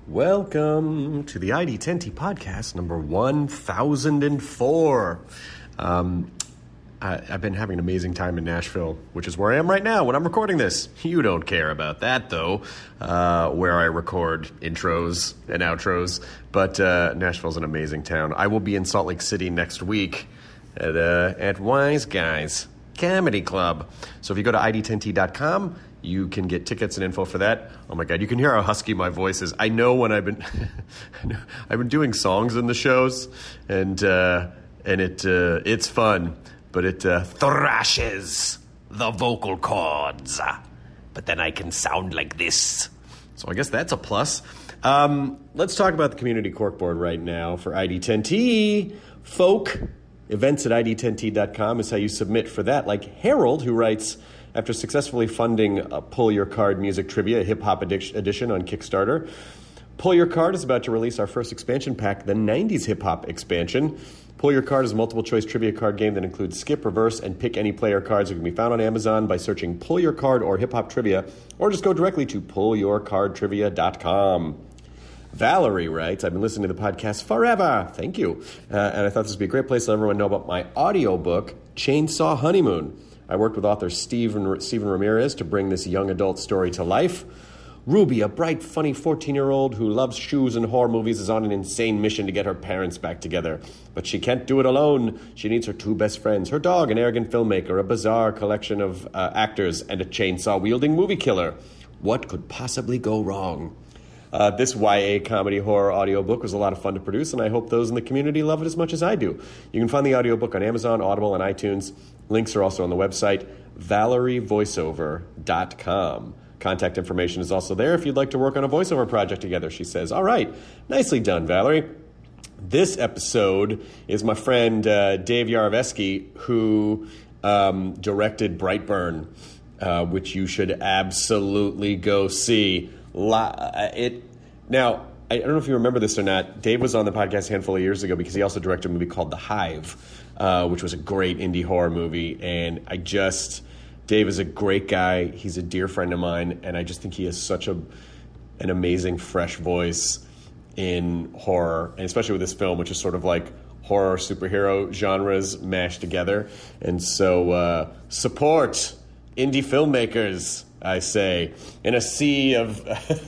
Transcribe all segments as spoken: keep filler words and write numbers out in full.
Welcome to the I D ten T podcast number one thousand four. Um, I, I've been having an amazing time in Nashville, which is where I am right now when I'm recording this. You don't care about that, though, uh, where I record intros and outros. But uh, Nashville's an amazing town. I will be in Salt Lake City next week at, uh, at Wise Guys Comedy Club. So if you go to I D ten T dot com, you can get tickets and info for that. Oh my God, you can hear how husky my voice is. I know when I've been, I've been doing songs in the shows, and uh, and it uh, it's fun, but it uh, thrashes the vocal cords. But then I can sound like this, so I guess that's a plus. Um, let's talk about the community corkboard right now for I D ten T. Folk events at I D ten T dot com is how you submit for that. Like Harold, who writes, after successfully funding a Pull Your Card Music Trivia, a hip-hop edition on Kickstarter, Pull Your Card is about to release our first expansion pack, the nineties hip-hop expansion. Pull Your Card is a multiple-choice trivia card game that includes skip, reverse, and pick any player cards that can be found on Amazon by searching Pull Your Card or Hip-Hop Trivia, or just go directly to pull your card trivia dot com. Valerie writes, I've been listening to the podcast forever. Thank you. Uh, and I thought this would be a great place to let everyone know about my audiobook, Chainsaw Honeymoon. I worked with author Steven, Steven Ramirez to bring this young adult story to life. Ruby, a bright, funny fourteen-year-old who loves shoes and horror movies, is on an insane mission to get her parents back together. But she can't do it alone. She needs her two best friends, her dog, an arrogant filmmaker, a bizarre collection of uh, actors, and a chainsaw-wielding movie killer. What could possibly go wrong? Uh, this Y A comedy horror audiobook was a lot of fun to produce, and I hope those in the community love it as much as I do. You can find the audiobook on Amazon, Audible, and iTunes. Links are also on the website, valerie voiceover dot com. Contact information is also there if you'd like to work on a voiceover project together, she says. All right. Nicely done, Valerie. This episode is my friend uh, Dave Yarovesky, who um, directed Brightburn, uh, which you should absolutely go see. It now, I don't know if you remember this or not. Dave was on the podcast a handful of years ago because he also directed a movie called The Hive, uh, which was a great indie horror movie. And I just, Dave is a great guy. He's a dear friend of mine, and I just think he has such a an amazing, fresh voice in horror, and especially with this film, which is sort of like horror superhero genres mashed together. And so, uh, support indie filmmakers, I say, in a sea of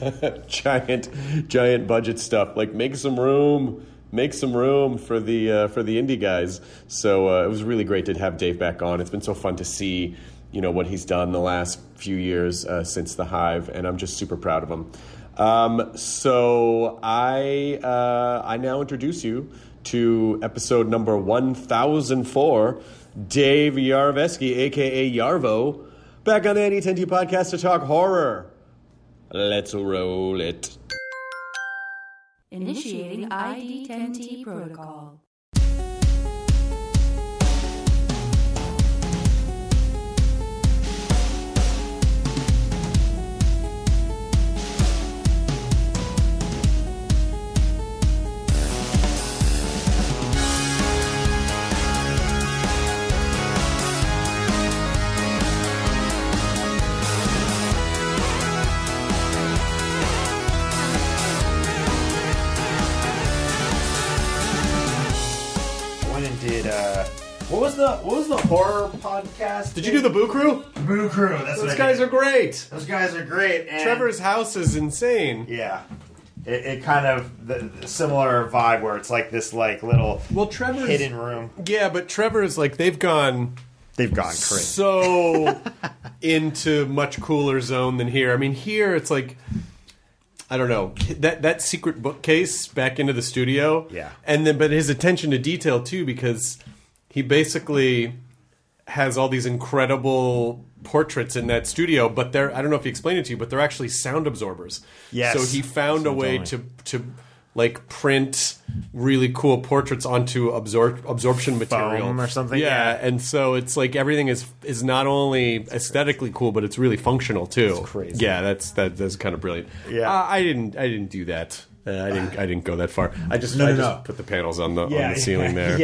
giant, giant budget stuff. Like, make some room, make some room for the uh, for the indie guys. So uh, it was really great to have Dave back on. It's been so fun to see, you know, what he's done the last few years uh, since The Hive, and I'm just super proud of him. Um, so I uh, I now introduce you to episode number one thousand four, Dave Yarovesky, a k a. Yarvo, back on the I D ten T podcast to talk horror. Let's roll it. Initiating I D ten T protocol. Did uh, what was the what was the horror podcast? Did you do the Boo Crew? Boo Crew. That's Those what guys I are great. Those guys are great. And Trevor's house is insane. Yeah, it, it kind of the, the similar vibe where it's like this like little well, Trevor's hidden room. Yeah, but Trevor's like they've gone they've gone crazy so into much cooler zone than here. I mean, here it's like, I don't know, that that secret bookcase back into the studio. Yeah. And then, but his attention to detail too, because he basically has all these incredible portraits in that studio, but they're, I don't know if he explained it to you, but they're actually sound absorbers. Yes. So he found a way totally. to, to like print really cool portraits onto absor- absorption material Foam or something. Yeah, Yeah. and so it's like everything is is not only aesthetically cool, but it's really functional too. It's crazy. Yeah, that's that that's kind of brilliant. Yeah. uh, I didn't I didn't do that. Uh, I didn't I didn't go that far. I just No, I no, just no. put the panels on the yeah, on the ceiling yeah, there. Yeah,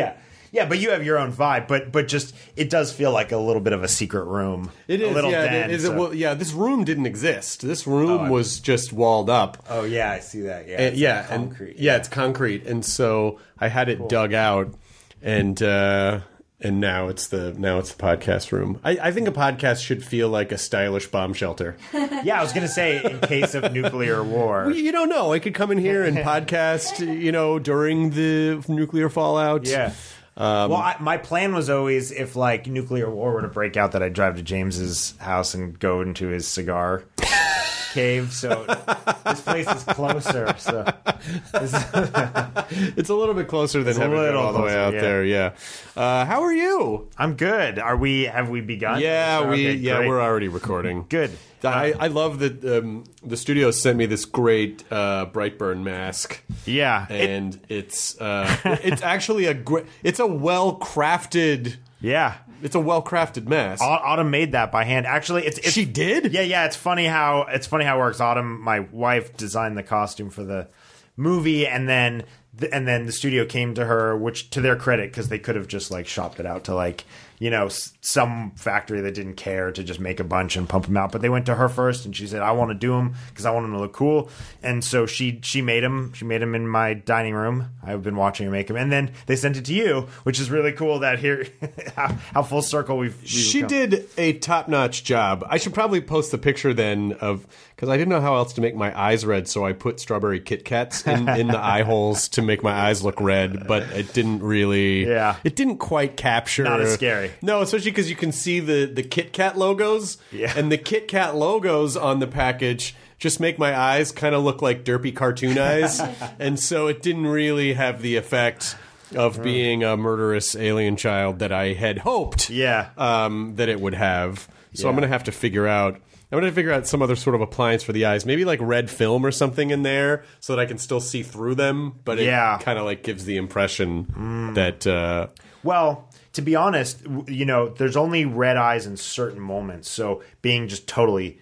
Yeah, but you have your own vibe. But but just it does feel like a little bit of a secret room. It is. a little yeah, den, it is. so- Well, yeah, this room didn't exist. This room Oh, I- was just walled up. Oh yeah, I see that. Yeah, And- it's yeah, like concrete. and, yeah, it's concrete, and so I had it dug out, and uh, and now it's the now it's the podcast room. I, I think a podcast should feel like a stylish bomb shelter. Yeah, I was gonna say in case of nuclear war. Well, you don't know. I could come in here and podcast, you know, during the nuclear fallout. Yeah. Um, well, I, my plan was always if like nuclear war were to break out, that I'd drive to James's house and go into his cigar cave. So this place is closer. So this is- it's a little bit closer than a having to go little all the way closer, out yeah. there. Yeah. Uh, how are you? I'm good. Are we? Have we begun? Yeah, we. Okay, yeah, great. we're already recording. Good. I, I love that um, the studio sent me this great uh, Brightburn mask. Yeah, it- and it's uh, it's actually a great. It's a well crafted. yeah. It's a well crafted mask. Au- Autumn made that by hand. Actually, it's, it's She did? Yeah, yeah. It's funny how it's funny how it works. Autumn, my wife, designed the costume for the movie, and then the, and then the studio came to her, which to their credit, because they could have just like shopped it out to like you know s- some factory that didn't care to just make a bunch and pump them out. But they went to her first, and she said, "I want to do them because I want them to look cool." And so she she made them. She made them in my dining room. I've been watching her make them, and then they sent it to you, which is really cool. That here, how, how full circle we've. we've She come. did a top notch job. I should probably post the picture then of because I didn't know how else to make my eyes red, so I put strawberry Kit Kats in, in the eye holes to make my eyes look red, but it didn't really. Yeah. It didn't quite capture. Not as scary. No, especially because you can see the the Kit Kat logos. Yeah. And the Kit Kat logos on the package just make my eyes kind of look like derpy cartoon eyes, and so it didn't really have the effect of being a murderous alien child that I had hoped Yeah. um, that it would have. So I'm Yeah. going to have to figure out. I'm going to figure out some other sort of appliance for the eyes, maybe like red film or something in there, so that I can still see through them. But it Yeah. kind of like gives the impression that uh, Well, to be honest, w- you know, there's only red eyes in certain moments, so being just totally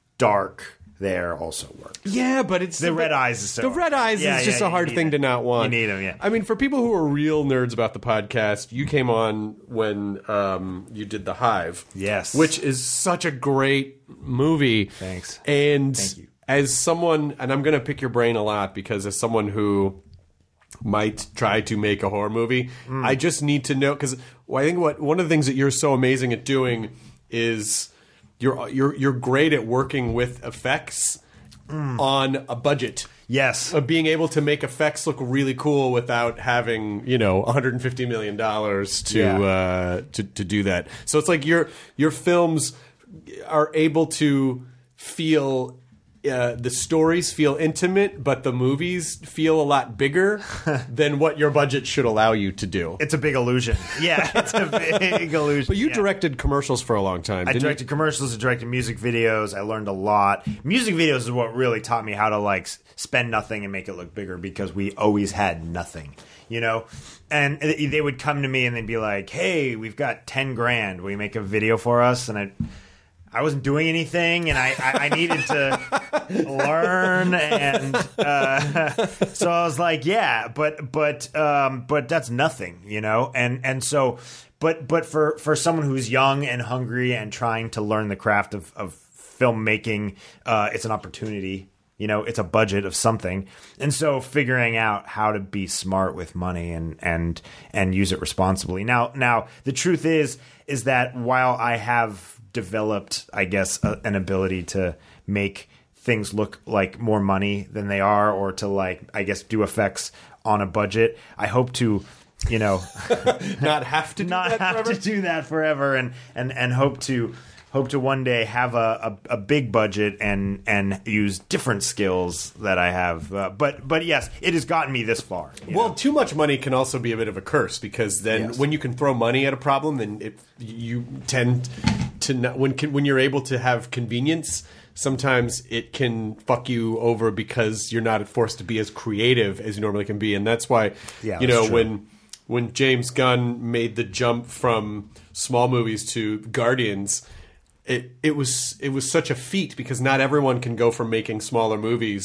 dark there also works. yeah, but it's The red eyes is so the red eyes Yeah, is just yeah, a you hard need thing it. to not want. You need 'em, yeah. I mean, for people who are real nerds about the podcast, you came on when um, you did The Hive, Yes. which is such a great movie. Thanks. And Thank you. as someone, and I'm going to pick your brain a lot because as someone who might try to make a horror movie, Mm. I just need to know because well, I think what one of the things that you're so amazing at doing is you're you're you're great at working with effects Mm. on a budget. Yes. Of being able to make effects look really cool without having, you know, one hundred fifty million dollars to Yeah. uh, to to do that. So it's like your your films are able to feel uh, the stories feel intimate, but the movies feel a lot bigger than what your budget should allow you to do. It's a big illusion. Yeah, it's a big illusion. But you yeah. directed commercials for a long time. I Didn't directed commercials, I directed music videos. I learned a lot. Music videos is what really taught me how to like s- spend nothing and make it look bigger because we always had nothing, you know? And they would come to me and they'd be like, "Hey, we've got ten grand. Will you make a video for us?" And I I wasn't doing anything, and I, I, I needed to learn, and uh, so I was like, "Yeah, but but um, but that's nothing, you know." And and so, but but for, for someone who's young and hungry and trying to learn the craft of of filmmaking, uh, it's an opportunity. You know, it's a budget of something, and so figuring out how to be smart with money and and and use it responsibly. Now, now the truth is is that while I have developed, I guess, a, an ability to make things look like more money than they are, or to like, I guess, do effects on a budget, I hope to, you know, not have to do not that have forever? to do that forever, and and and hope to. Hope to one day have a, a, a big budget and and use different skills that I have. Uh, but but yes, it has gotten me this far. you Well, know? too much money can also be a bit of a curse because then Yes. when you can throw money at a problem, then it, you tend to not, when when you're able to have convenience. Sometimes it can fuck you over because you're not forced to be as creative as you normally can be, and that's why Yeah, you that's know true. when when James Gunn made the jump from small movies to Guardians. It it was it was such a feat because not everyone can go from making smaller movies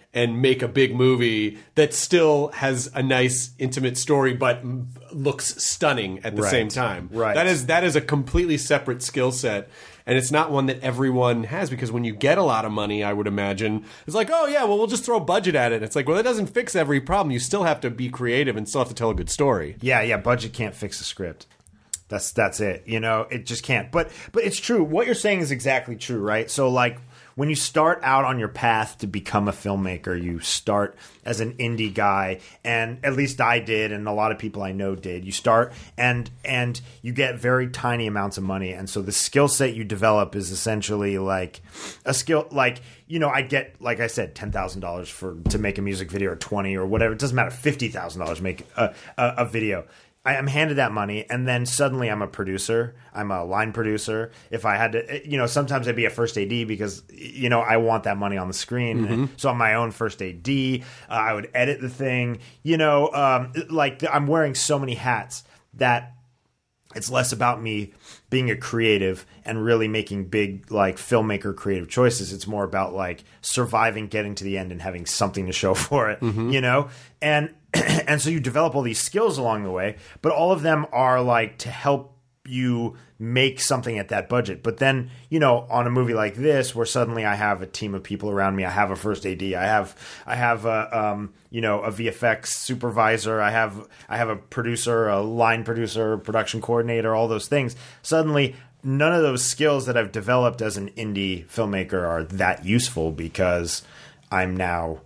and make a big movie that still has a nice intimate story but m- looks stunning at the Right. same time. Right. That is that is a completely separate skill set. And it's not one that everyone has, because when you get a lot of money, I would imagine, it's like, oh, yeah, well, we'll just throw budget at it. It's like, well, that doesn't fix every problem. You still have to be creative and still have to tell a good story. Yeah, yeah, budget can't fix a script. That's that's it. You know, it just can't. But but it's true. What you're saying is exactly true, right? So like when you start out on your path to become a filmmaker, you start as an indie guy, and at least I did, and a lot of people I know did. You start and and you get very tiny amounts of money, and so the skill set you develop is essentially like a skill like you know, I get, like I said, ten thousand dollars for to make a music video, or twenty or whatever. It doesn't matter, fifty thousand dollars to make a, a, a video. I am handed that money, and then suddenly I'm a producer. I'm a line producer. If I had to, you know, sometimes I'd be a first A D because, you know, I want that money on the screen. Mm-hmm. So I'm my own first A D. Uh, I would edit the thing. You know, um, like I'm wearing so many hats that it's less about me being a creative and really making big, like, filmmaker creative choices. It's more about, like, surviving, getting to the end, and having something to show for it, Mm-hmm. you know? And and so you develop all these skills along the way, but all of them are, like, to help you make something at that budget. But then, you know, on a movie like this, where suddenly I have a team of people around me, I have a first A D, I have, I have a, um, you know, a V F X supervisor, I have, I have a producer, a line producer, production coordinator, all those things. Suddenly, none of those skills that I've developed as an indie filmmaker are that useful, because I'm now,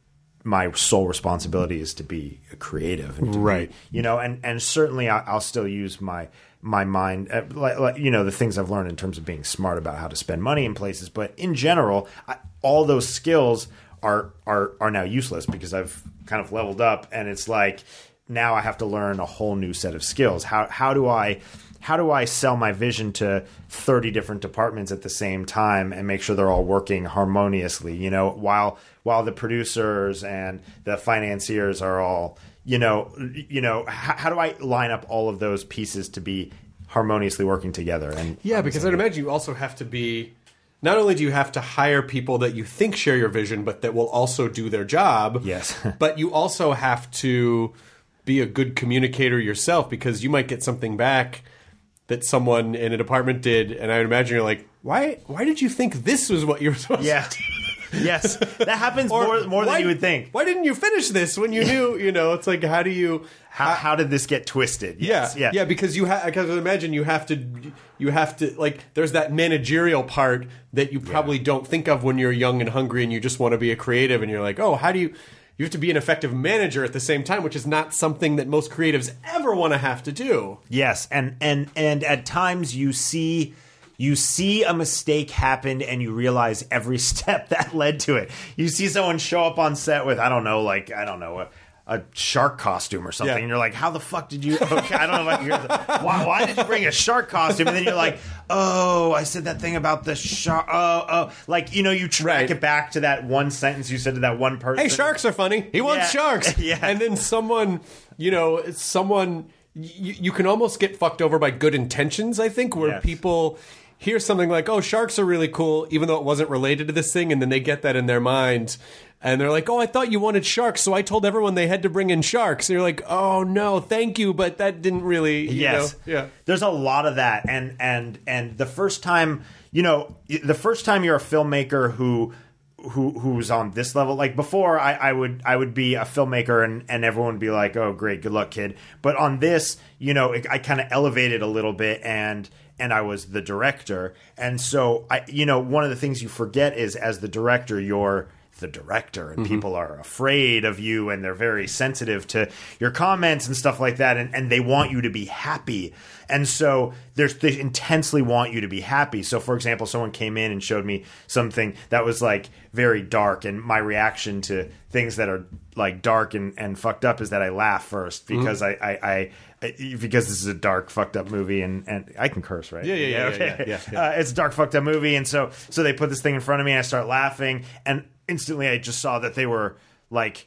my sole responsibility is to be a creative, and to Right. be, you know, and, and certainly I, I'll still use my, my mind, uh, like, like, you know, the things I've learned in terms of being smart about how to spend money in places. But in general, I, all those skills are, are, are now useless, because I've kind of leveled up, and it's like, now I have to learn a whole new set of skills. How, how do I, how do I sell my vision to thirty different departments at the same time and make sure they're all working harmoniously, you know, while, while the producers and the financiers are all, you know, you know, how, how do I line up all of those pieces to be harmoniously working together? And Yeah, because I'd imagine you also have to be, not only do you have to hire people that you think share your vision, but that will also do their job. Yes. But you also have to be a good communicator yourself, because you might get something back that someone in a department did, and I would imagine you're like, why why did you think this was what you were supposed yeah. to do? Yes, that happens Or more more why- than you would think. Why didn't you finish this when you knew, you know, it's like, how do you... How, how did this get twisted? Yes. Yeah, yeah, yeah, because you have, because I imagine you have to, you have to, like, there's that managerial part that you probably don't think of when you're young and hungry and you just want to be a creative, and you're like, oh, how do you, you have to be an effective manager at the same time, which is not something that most creatives ever want to have to do. Yes, and and and at times you see you see a mistake happen, and you realize every step that led to it. You see someone show up on set with, I don't know, like I don't know, a, a shark costume or something, Yeah. and you're like, how the fuck did you? Okay, I don't know if I can hear the, why, why did you bring a shark costume? And then you're like, oh, I said that thing about the shark. Oh, oh, like, you know, you track Right. it back to that one sentence you said to that one person. Hey, sharks are funny. He wants Yeah. sharks. Yeah. And then someone, you know, someone, you, you can almost get fucked over by good intentions, I think, where Yes. people hear something like, oh, sharks are really cool, even though it wasn't related to this thing, and then they get that in their mind. And they're like, oh, I thought you wanted sharks, so I told everyone they had to bring in sharks. And you're like, oh, no, thank you, but that didn't really, you Yes. know. Yeah. There's a lot of that. And and and the first time, you know, the first time you're a filmmaker who who who's on this level, like before I, I would I would be a filmmaker and, and everyone would be like, oh, great, good luck, kid. But on this, you know, it, I kind of elevated a little bit, and and I was the director. And so I you know, one of the things you forget is, as the director, you're the director, and Mm-hmm. people are afraid of you, and they're very sensitive to your comments and stuff like that, and, and they want you to be happy. And so there's, they intensely want you to be happy. So, for example, someone came in and showed me something that was like very dark, and my reaction to things that are like dark and, and fucked up is that I laugh first, because Mm-hmm. I, I, I because this is a dark, fucked up movie, and, and I can curse, right? Yeah, yeah, yeah, okay. yeah, yeah, yeah. Uh, it's a dark, fucked up movie, and so so they put this thing in front of me, and I start laughing, and instantly I just saw that they were like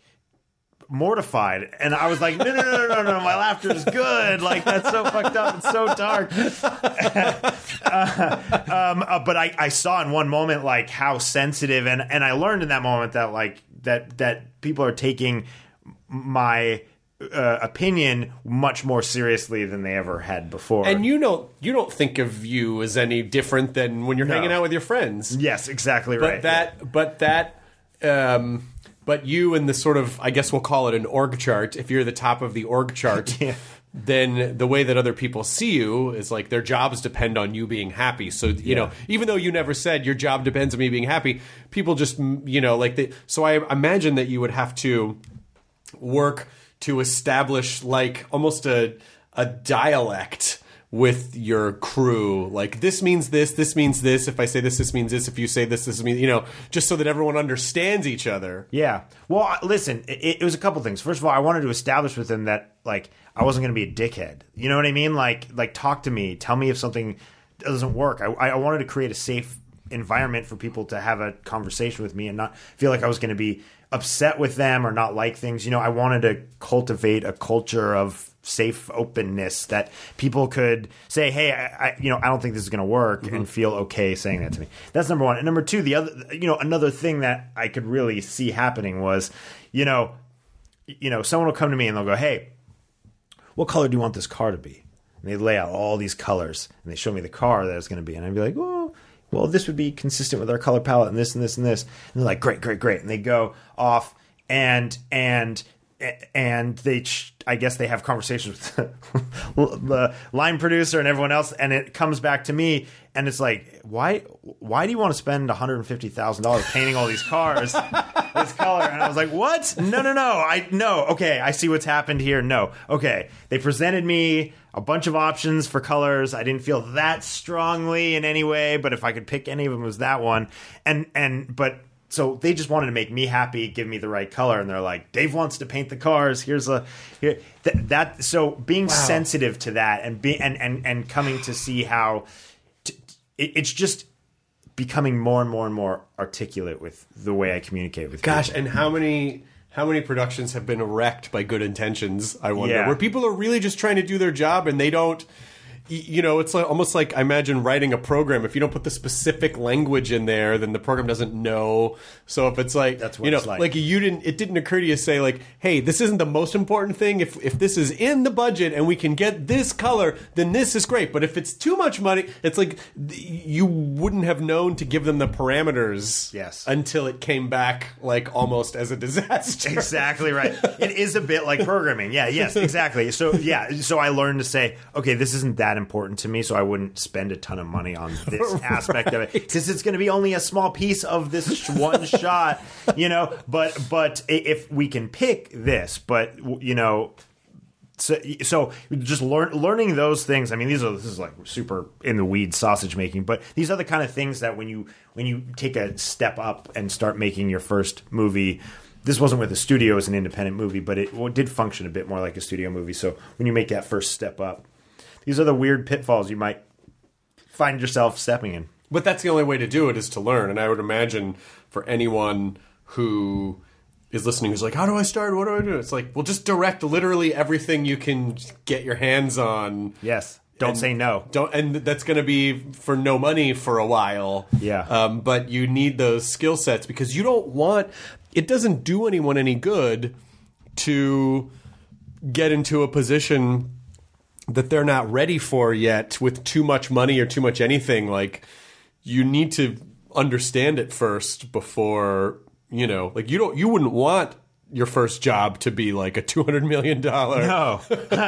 mortified, and I was like, no, no, no, no, no, no, my laughter is good. Like, that's so fucked up. It's so dark. uh, um, uh, but I, I saw in one moment like how sensitive, and and I learned in that moment that like that that people are taking my uh, opinion much more seriously than they ever had before. And you don't you don't think of you as any different than when you're No. hanging out with your friends. Yes, exactly But right. that yeah. but that um but you and the sort of, I guess we'll call it an org chart, if you're the top of the org chart, Yeah. then the way that other people see you is like their jobs depend on you being happy. So, you know, even though you never said your job depends on me being happy, people just, you know, like they, so I imagine that you would have to work to establish like almost a a dialect with your crew. Like, this means this, this means this. If I say this, this means this. If you say this, this means, you know, just so that everyone understands each other. Yeah. Well, I- listen, it, it was a couple things. First of all, I wanted to establish with them that, like, I wasn't going to be a dickhead. You know what I mean? Like, like talk to me. Tell me if something doesn't work. I, I wanted to create a safe environment for people to have a conversation with me and not feel like I was going to be upset with them or not like things. You know, I wanted to cultivate a culture of safe openness that people could say, hey, I, I you know, I don't think this is going to work, mm-hmm. and feel okay saying that to me. That's number one. And number two, the other, you know, another thing that I could really see happening was, you know, you know, someone will come to me and they'll go, hey, what color do you want this car to be? And they lay out all these colors and they show me the car that it's going to be. And I'd be like, oh, well, this would be consistent with our color palette and this and this and this. And they're like, great, great, great. And they go off and, and, and they, I guess they have conversations with the line producer and everyone else. And it comes back to me and it's like, why, why do you want to spend one hundred fifty thousand dollars painting all these cars this color? And I was like, what? No, no, no. I, no. Okay. I see what's happened here. No. Okay. They presented me a bunch of options for colors. I didn't feel that strongly in any way, but if I could pick any of them, it was that one. And, and, but, so they just wanted to make me happy, give me the right color, and they're like, Dave wants to paint the cars. Here's a here, th- that. So being wow. sensitive to that, and be and and and coming to see how t- it, it's just becoming more and more and more articulate with the way I communicate with Gosh, people. And how many how many productions have been wrecked by good intentions? I wonder, Yeah. where people are really just trying to do their job and they don't. You know, it's like, almost like, I imagine writing a program. If you don't put the specific language in there, then the program doesn't know. So if it's like, That's what you know, it's like. like you didn't, it didn't occur to you to say like, hey, this isn't the most important thing. If if this is in the budget and we can get this color, then this is great. But if it's too much money, it's like you wouldn't have known to give them the parameters. Yes. Until it came back like almost as a disaster. Exactly right. It is a bit like programming. Yeah, yes, exactly. So yeah, so I learned to say, okay, this isn't that important to me, so I wouldn't spend a ton of money on this Right. aspect of it because it's going to be only a small piece of this sh- one shot, you know. But but i- if we can pick this, but you know. So, so just learn, learning those things. I mean, these are this is like super in the weeds sausage making, but these are the kind of things that when you when you take a step up and start making your first movie. This wasn't with a studio as an independent movie, but it well, did function a bit more like a studio movie. So when you make that first step up, these are the weird pitfalls you might find yourself stepping in. But that's the only way to do it, is to learn. And I would imagine for anyone who is listening who's like, how do I start? What do I do? It's like, well, just direct literally everything you can get your hands on. Yes. Don't And say no. Don't, and that's going to be for no money for a while. Yeah. Um, but you need those skill sets because you don't want, it doesn't do anyone any good to get into a position that they're not ready for yet with too much money or too much anything. Like, you need to understand it first before, you know, like you don't, you wouldn't want your first job to be like a two hundred million dollars. No,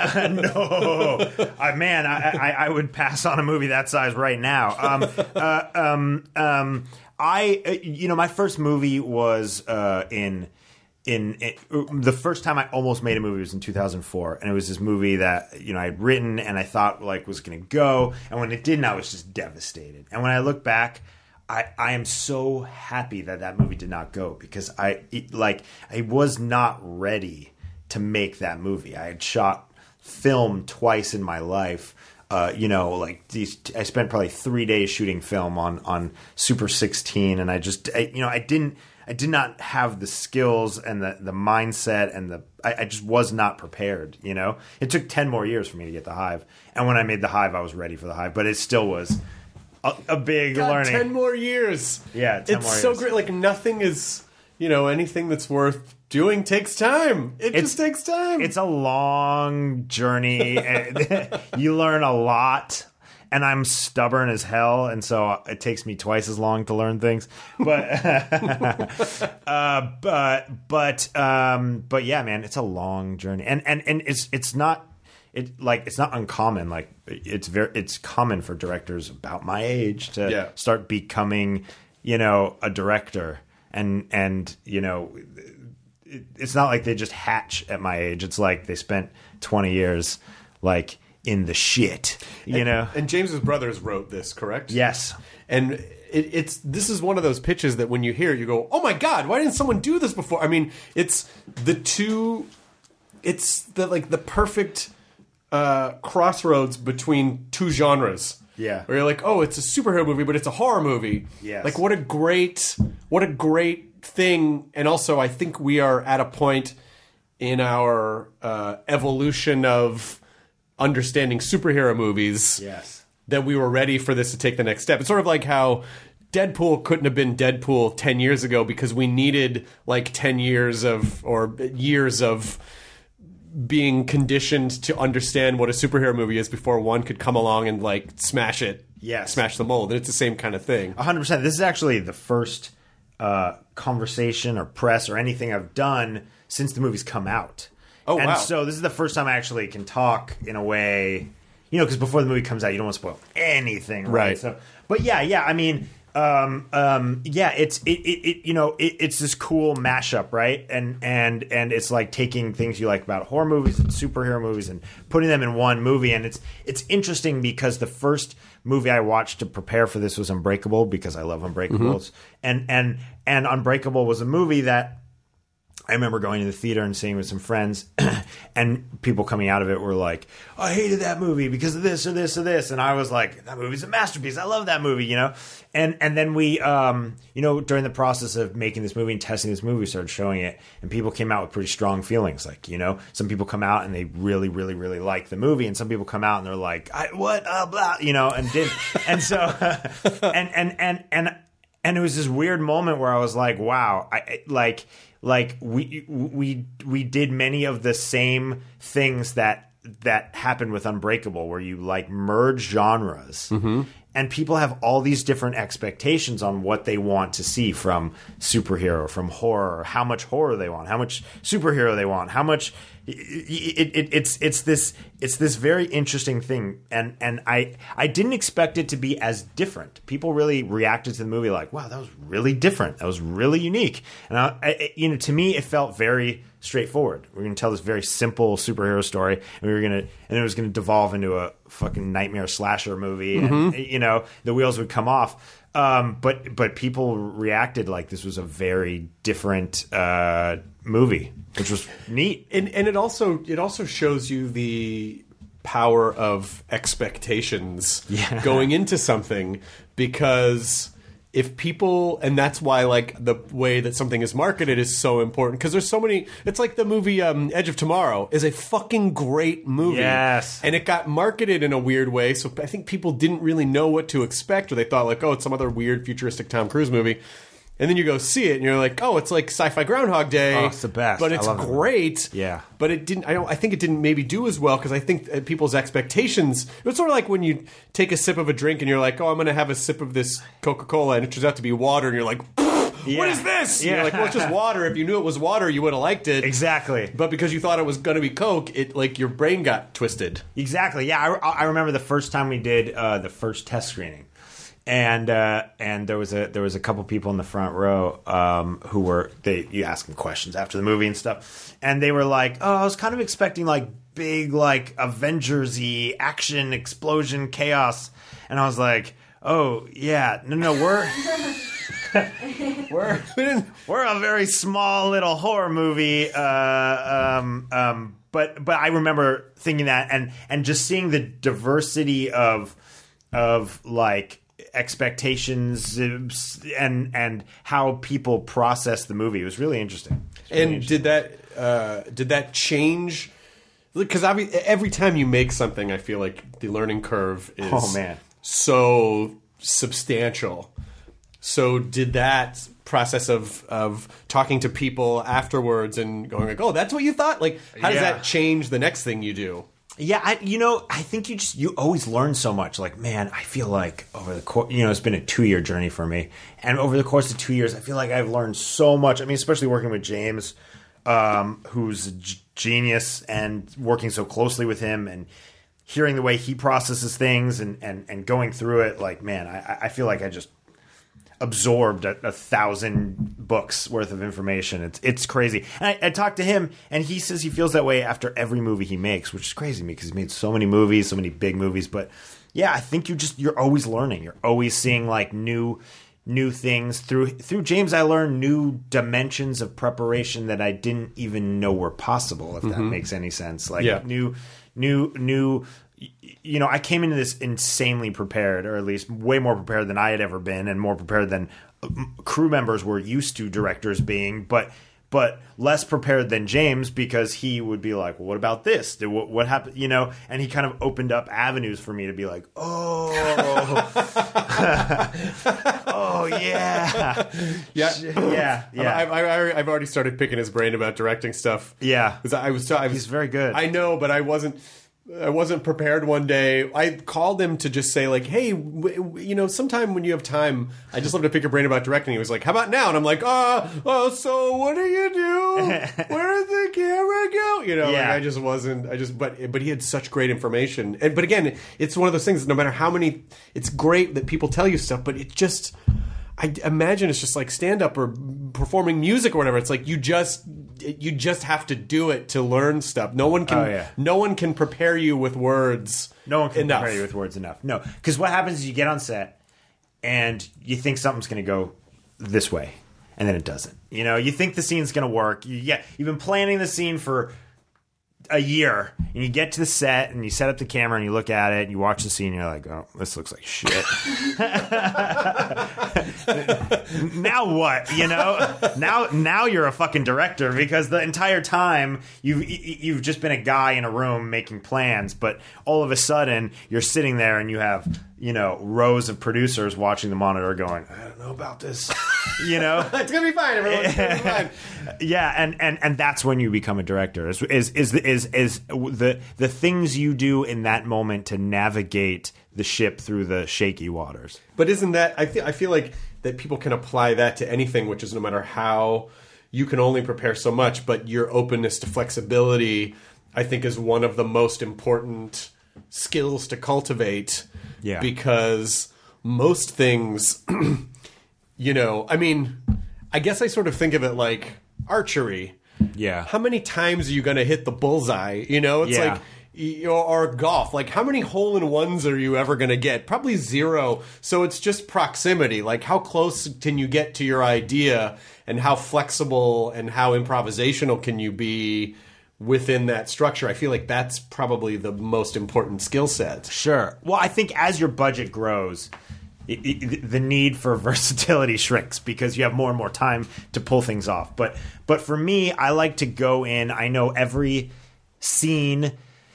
no, uh, man, I, I, I would pass on a movie that size right now. Um, uh, um, um, I, uh, you know, my first movie was uh, in. In, in the first time I almost made a movie was in two thousand four, and it was this movie that you know I had written and I thought like was going to go, and when it didn't, I was just devastated. And when I look back, I, I am so happy that that movie did not go because I it, like I was not ready to make that movie. I had shot film twice in my life. Uh, you know, like these, I spent probably three days shooting film on on Super sixteen, and I just, I, you know, I didn't, I did not have the skills and the the mindset and the, I, I just was not prepared. You know, it took ten more years for me to get the Hive, and when I made the Hive, I was ready for the Hive, but it still was a, a big God, learning. ten more years. Yeah, ten it's more so years. great. Like nothing is, you know, anything that's worth doing takes time. It It's- just takes time. It's a long journey. and you learn a lot. And I'm stubborn as hell, and so it takes me twice as long to learn things. But, uh, but, but, um, but yeah, man, it's a long journey, and and and it's it's not it like it's not uncommon. Like it's very it's common for directors about my age to Yeah. start becoming, you know, a director, and and you know, it, it's not like they just hatch at my age. It's like they spent twenty years, like. In the shit, you and, know. And James's brothers wrote this, correct? Yes, And it, it's this is one of those pitches that when you hear it, you go, "Oh my god, why didn't someone do this before?" I mean, it's the two, it's the like the perfect uh, crossroads between two genres. Yeah. where you're like, "Oh, it's a superhero movie, but it's a horror movie." Yes. Like what a great, what a great thing. And also, I think we are at a point in our uh, evolution of understanding superhero movies yes, that we were ready for this to take the next step. It's sort of like how Deadpool couldn't have been Deadpool ten years ago because we needed like ten years of or years of being conditioned to understand what a superhero movie is before one could come along and like smash it. Yes. Smash the mold. It's the same kind of thing. one hundred percent. This is actually the first uh, conversation or press or anything I've done since the movie's come out. Oh, and wow. so this is the first time I actually can talk in a way, you know, because before the movie comes out, you don't want to spoil anything, right? Right. So, but yeah, yeah, I mean, um, um, yeah, it's it, it, it you know, it, it's this cool mashup, right? And and and it's like taking things you like about horror movies and superhero movies and putting them in one movie, and it's it's interesting because the first movie I watched to prepare for this was Unbreakable because I love Unbreakables, Mm-hmm. and and and Unbreakable was a movie that I remember going to the theater and seeing it with some friends, and people coming out of it were like, "I hated that movie because of this or this or this," and I was like, "That movie's a masterpiece. I love that movie," you know. And and then we, um, you know, during the process of making this movie and testing this movie, we started showing it, and people came out with pretty strong feelings. Like, you know, some people come out and they really, really, really like the movie, and some people come out and they're like, I, "What, uh, blah," you know, and did, and so, and and and and and it was this weird moment where I was like, "Wow," I I- like. Like we we we did many of the same things that that happened with Unbreakable, where you like merge genres, mm-hmm. and people have all these different expectations on what they want to see from superhero, from horror, how much horror they want, how much superhero they want, how much. It, it, it's it's this it's this very interesting thing, and and I I didn't expect it to be as different. People really reacted to the movie like, wow, that was really different. That was really unique. And I, I, you know, to me, it felt very straightforward. We're going to tell this very simple superhero story, and we were going to and it was going to devolve into a fucking nightmare slasher movie, mm-hmm. and you know, the wheels would come off. Um, but but people reacted like this was a very different uh, movie, which was neat. And and it also it also shows you the power of expectations Yeah. going into something, because if people, and that's why like the way that something is marketed is so important, because there's so many. It's like the movie um, Edge of Tomorrow is a fucking great movie. Yes. And it got marketed in a weird way, so I think people didn't really know what to expect, or they thought like, oh, it's some other weird futuristic Tom Cruise movie. And then you go see it, and you're like, "Oh, it's like Sci-Fi Groundhog Day." Oh, it's the best. But I it's love it. great. Yeah. But it didn't. I don't. I think it didn't maybe do as well because I think uh, people's expectations. It's sort of like when you take a sip of a drink and you're like, "Oh, I'm going to have a sip of this Coca-Cola," and it turns out to be water, and you're like, Yeah. "What is this?" And Yeah. you're like, "Well, it's just water. If you knew it was water, you would have liked it." Exactly. But because you thought it was going to be Coke, it like your brain got twisted. Exactly. Yeah, I, I remember the first time we did uh, the first test screening, and uh, and there was a there was a couple people in the front row um, who were they you ask them questions after the movie and stuff, and they were like, "Oh, I was kind of expecting like big like Avengers-y action, explosion, chaos," and I was like, "Oh yeah, no, no, we're." we're we're a very small little horror movie, uh, um, um, but but I remember thinking that and and just seeing the diversity of of like expectations and and how people process the movie. It was really interesting. It was really And interesting. did that uh, did that change? Because every time you make something, I feel like the learning curve is Oh, man. so substantial. So did that process of of talking to people afterwards and going like, oh, that's what you thought? Like, how does Yeah. that change the next thing you do? Yeah, I, you know, I think you just you always learn so much. Like, man, I feel like over the course, you know, it's been a two year journey for me, and over the course of two years, I feel like I've learned so much. I mean, especially working with James, um, who's a g- genius, and working so closely with him, and hearing the way he processes things, and and, and going through it. Like, man, I, I feel like I just absorbed a, a thousand books worth of information. It's it's crazy. And I, I talked to him, and he says he feels that way after every movie he makes, which is crazy to me because he's made so many movies, so many big movies. But yeah, I think you just you're always learning. You're always seeing like new new things through through James. I learned new dimensions of preparation that I didn't even know were possible. If that makes any sense, like Yeah. new new new. You know, I came into this insanely prepared, or at least way more prepared than I had ever been, and more prepared than crew members were used to directors being, but but less prepared than James, because he would be like, well, what about this? Did, what, what happened? You know, and he kind of opened up avenues for me to be like, oh, oh yeah, Yeah, yeah, yeah, I've, I've, I've already started picking his brain about directing stuff. yeah. 'Cause I was, I was, He's very good. I know, but I wasn't. I wasn't prepared one day. I called him to just say like, "Hey, w- w- you know, sometime when you have time, I just love to pick your brain about directing." He was like, "How about now?" And I'm like, "Oh, oh, so what do you do? Where does the camera go?" You know, like Yeah. I just wasn't. I just, but but he had such great information. And but again, it's one of those things. No matter how many, it's great that people tell you stuff, but it just. I imagine it's just like stand up or performing music or whatever. It's like you just you just have to do it to learn stuff. No one can Oh, yeah. no one can prepare you with words. No one can enough. prepare you with words enough. No, because what happens is you get on set and you think something's going to go this way, and then it doesn't. You know, you think the scene's going to work. You, yeah, you've been planning the scene for a year, and you get to the set and you set up the camera and you look at it and you watch the scene and you're like, oh, this looks like shit. Now what? You know, now now you're a fucking director, because the entire time you've you've just been a guy in a room making plans, but all of a sudden you're sitting there and you have, you know, rows of producers watching the monitor going, I don't know about this. You know, It's gonna be fine, everyone. It's gonna be fine. yeah, and, and, and that's when you become a director. Is is is is is the the things you do in that moment to navigate the ship through the shaky waters. But isn't that I feel I feel like that people can apply that to anything, which is no matter how you can only prepare so much, but your openness to flexibility, I think, is one of the most important skills to cultivate. Yeah. Because most things, you know, I mean, I guess I sort of think of it like archery. Yeah. How many times are you going to hit the bullseye? You know, it's Yeah. like, y- or, or golf. Like, how many hole in ones are you ever going to get? Probably zero. So it's just proximity. Like, how close can you get to your idea, and how flexible and how improvisational can you be within that structure? I feel like that's probably the most important skill set. Sure. Well, I think as your budget grows, it, it, the need for versatility shrinks because you have more and more time to pull things off. But but for me, I like to go in. I know every scene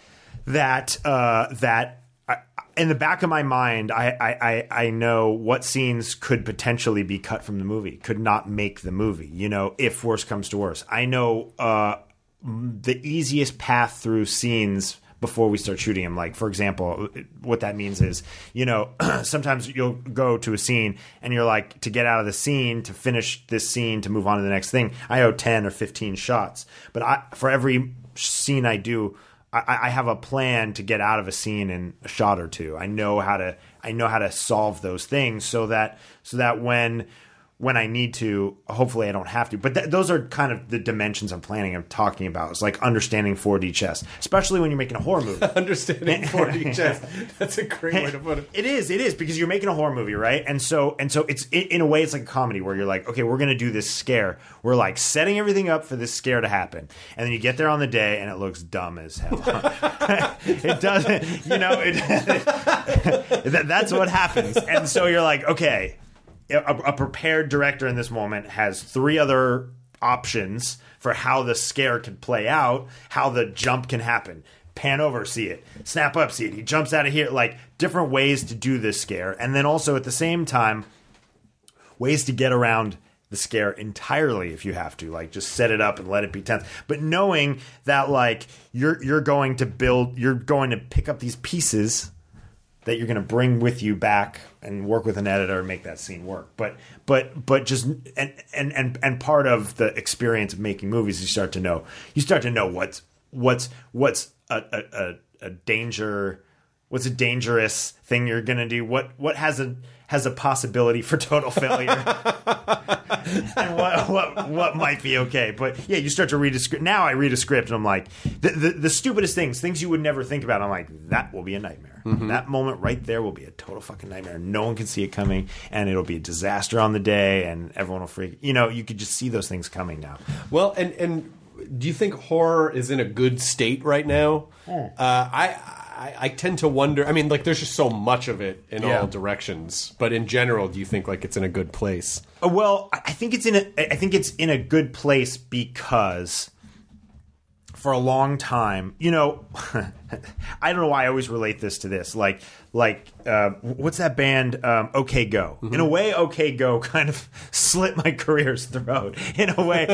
that uh, that. I, in the back of my mind, I, I, I, I know what scenes could potentially be cut from the movie, could not make the movie, you know, if worse comes to worse. I know uh, the easiest path through scenes before we start shooting them. Like, for example, what that means is, you know, sometimes you'll go to a scene and you're like, to get out of the scene, to finish this scene, to move on to the next thing, I owe ten or fifteen shots. But I, for every scene I do, I, I have a plan to get out of a scene in a shot or two. I know how to I know how to solve those things so that so that when when I need to, hopefully I don't have to. But th- those are kind of the dimensions I'm planning. I'm talking about. It's like understanding four D chess, especially when you're making a horror movie. Understanding four D chess. That's a great way to put it. It is, it is, because you're making a horror movie, right? And so, and so, it's in, in a way, it's like a comedy where you're like, okay, we're gonna do this scare. We're like setting everything up for this scare to happen, and then you get there on the day, and it looks dumb as hell. It doesn't, you know. It, that, that's what happens, and so you're like, okay, a, a prepared director in this moment has three other options for how the scare can play out, how the jump can happen. Pan over, see it. Snap up, see it. He jumps out of here. Like, different ways to do this scare. And then also, at the same time, ways to get around the scare entirely if you have to. Like, just set it up and let it be tense. But knowing that, like, you're you're going to build, you're going to pick up these pieces that you're going to bring with you back and work with an editor and make that scene work. But but but just and and and, and part of the experience of making movies, you start to know you start to know what's what's what's a a, a, a danger. What's a dangerous thing you're gonna do? What what has a has a possibility for total failure? And what what what might be okay? But yeah, you start to read a script. Now I read a script and I'm like, the the, the stupidest things, things you would never think about. I'm like, that will be a nightmare. Mm-hmm. That moment right there will be a total fucking nightmare. No one can see it coming, and it'll be a disaster on the day, and everyone will freak. You know, you could just see those things coming now. Well, and and do you think horror is in a good state right now? Mm. Uh, I. I, I tend to wonder. I mean, like, there's just so much of it in yeah. all directions. But in general, do you think like it's in a good place? Uh, well, I think it's in a. I think it's in a good place because for a long time, you know, I don't know why I always relate this to this. Like, like uh, what's that band? Um, OK Go. Mm-hmm. In a way, OK Go kind of slit my career's throat. In a way,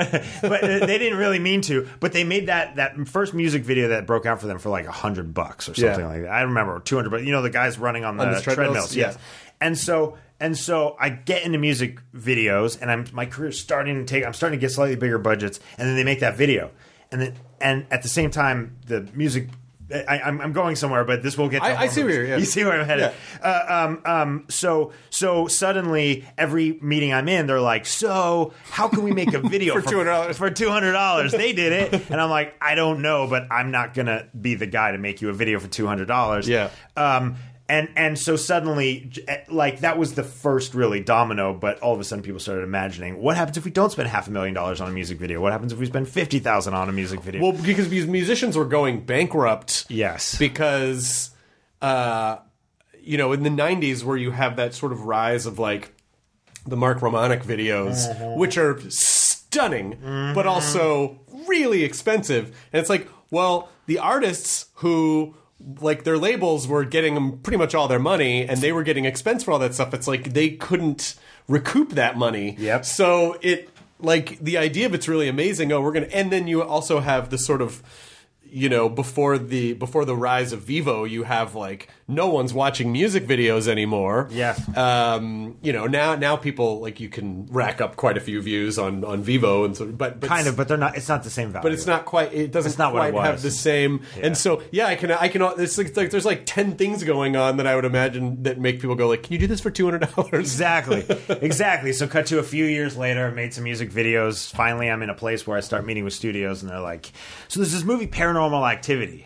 but they didn't really mean to. But they made that that first music video that broke out for them for like a hundred bucks or something yeah. like that. I remember two hundred. But you know, the guys running on the, on the treadmills. treadmills. Yes, yeah. and so. And so I get into music videos, and I'm my career's starting to take. I'm starting to get slightly bigger budgets, and then they make that video, and then and at the same time, the music. I, I'm, I'm going somewhere, but this will get. To I, I see where you're. Yeah. You see where I'm headed. Yeah. Uh, um, um, so so suddenly, every meeting I'm in, they're like, "So how can we make a video for two hundred dollars? For two hundred dollars, they did it, and I'm like, I don't know, but I'm not gonna be the guy to make you a video for two hundred dollars. Yeah. Um, And and so suddenly, like, that was the first really domino, but all of a sudden people started imagining, what happens if we don't spend half a million dollars on a music video? What happens if we spend fifty thousand dollars on a music video? Well, because these musicians were going bankrupt. Yes. Because, uh, you know, in the nineties where you have that sort of rise of, like, the Mark Romanek videos, mm-hmm. which are stunning, mm-hmm. but also really expensive. And it's like, well, the artists who... like, their labels were getting them pretty much all their money, and they were getting expense for all that stuff. It's like they couldn't recoup that money. Yep. So it, like, the idea of it's really amazing. Oh, we're gonna, and then you also have the sort of, you know, before the before the rise of Vivo, you have like no one's watching music videos anymore. Yeah. Um, you know, now now people, like, you can rack up quite a few views on, on Vivo and so, but, but kind of, but they're not. It's not the same value. But it's not quite. It doesn't it's not quite what it have the same. Yeah. And so, yeah, I can I can. It's like, it's like there's like ten things going on that I would imagine that make people go like, can you do this for two hundred dollars? Exactly, exactly. So cut to a few years later, I made some music videos. Finally, I'm in a place where I start meeting with studios, and they're like, so there's this movie, Paranormal Activity.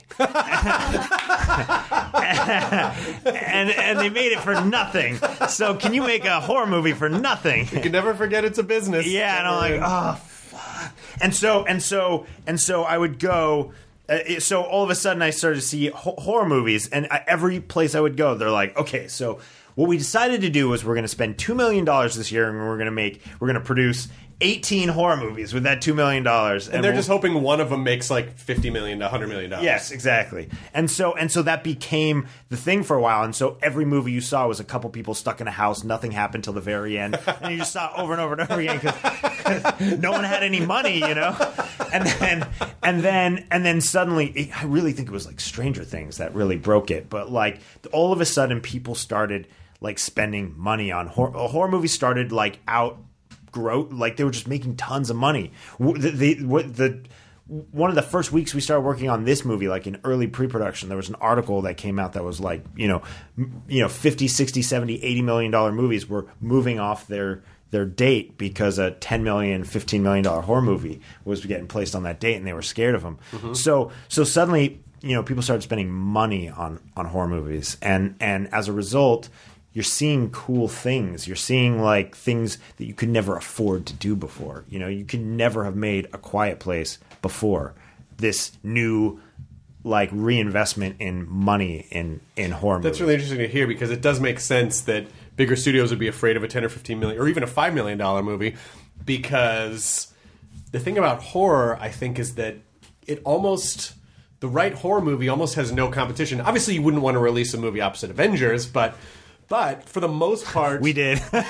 and and they made it for nothing. So can you make a horror movie for nothing? You can never forget it's a business. Yeah, and I'm like, oh, fuck. And so and so and so I would go. Uh, so all of a sudden I started to see ho- horror movies, and I, every place I would go, they're like, okay, so what we decided to do was we're going to spend two million dollars this year, and we're going to make we're going to produce eighteen horror movies with that two million dollars. And, and they're we'll, just hoping one of them makes like fifty million dollars, one hundred million dollars. Yes, exactly. And so and so that became the thing for a while. And so every movie you saw was a couple people stuck in a house. Nothing happened till the very end. And you just saw it over and over and over again because no one had any money, you know? And then, and then, and then suddenly, it, I really think it was like Stranger Things that really broke it. But like all of a sudden people started like spending money on horror. Horror movies started like out. Grow, like they were just making tons of money. The, the, what, the one of the first weeks we started working on this movie, like in early pre-production, there was an article that came out that was like, you know, m- you know, fifty, sixty, seventy, eighty million dollar movies were moving off their their date because a ten million, fifteen million dollar horror movie was getting placed on that date, and they were scared of them. Mm-hmm. So so suddenly, you know, people started spending money on on horror movies, and and as a result, you're seeing cool things. You're seeing like things that you could never afford to do before. You know, you could never have made A Quiet Place before. This new like reinvestment in money in, in horror movies. That's really interesting to hear, because it does make sense that bigger studios would be afraid of a ten or fifteen million or even a five million dollars movie, because the thing about horror, I think, is that it almost the right horror movie almost has no competition. Obviously, you wouldn't want to release a movie opposite Avengers, but But for the most part, We did. not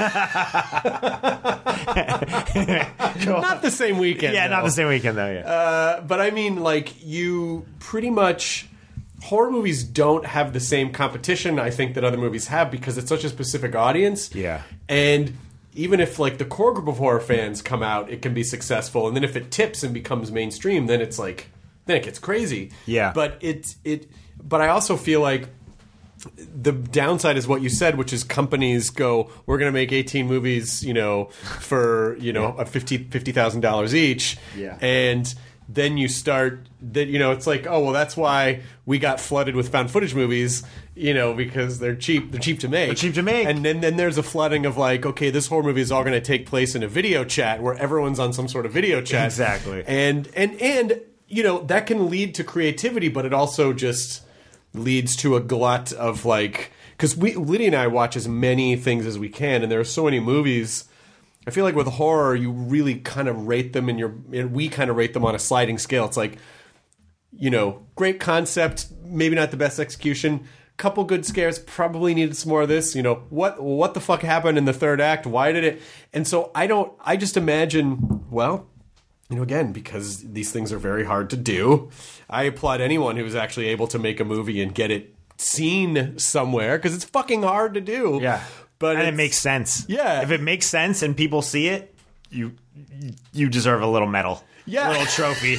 the same weekend. yeah, though. not the same weekend though. Yeah. Uh, but I mean, like, you pretty much horror movies don't have the same competition I think that other movies have because it's such a specific audience. Yeah. And even if like the core group of horror fans come out, it can be successful. And then if it tips and becomes mainstream, then it's like then it gets crazy. Yeah. But it it but I also feel like the downside is what you said, which is companies go, we're going to make eighteen movies, you know, for, you know, a fifty thousand dollars each. Yeah. And then you start that, you know, it's like, oh, well, that's why we got flooded with found footage movies, you know, because they're cheap. They're cheap to make. They're cheap to make. And then, then there's a flooding of like, okay, this horror movie is all going to take place in a video chat where everyone's on some sort of video chat. Exactly. And, and, and, you know, that can lead to creativity, but it also just leads to a glut of like, because we Lydia and I watch as many things as we can, and there are so many movies. I feel like with horror, you really kind of rate them, in your and we kind of rate them on a sliding scale. It's like, you know, great concept, maybe not the best execution. Couple good scares, probably needed some more of this. You know, what what the fuck happened in the third act? Why did it? And so I don't. I just imagine. Well, you know, again, because these things are very hard to do. I applaud anyone who's actually able to make a movie and get it seen somewhere, because it's fucking hard to do. Yeah. But and it it's- makes sense. Yeah. If it makes sense and people see it, you you deserve a little medal. Yeah. A little trophy.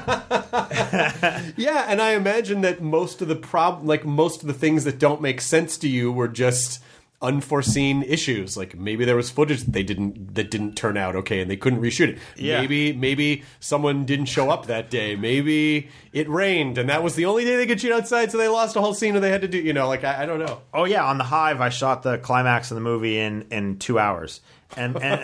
Yeah, and I imagine that most of the prob like most of the things that don't make sense to you were just unforeseen issues. Like maybe there was footage that they didn't that didn't turn out okay and they couldn't reshoot it. Yeah. Maybe maybe someone didn't show up that day. Maybe it rained and that was the only day they could shoot outside, so they lost a whole scene and they had to do, you know, like I, I don't know. Oh yeah, on The Hive, I shot the climax of the movie in, in two hours. And, and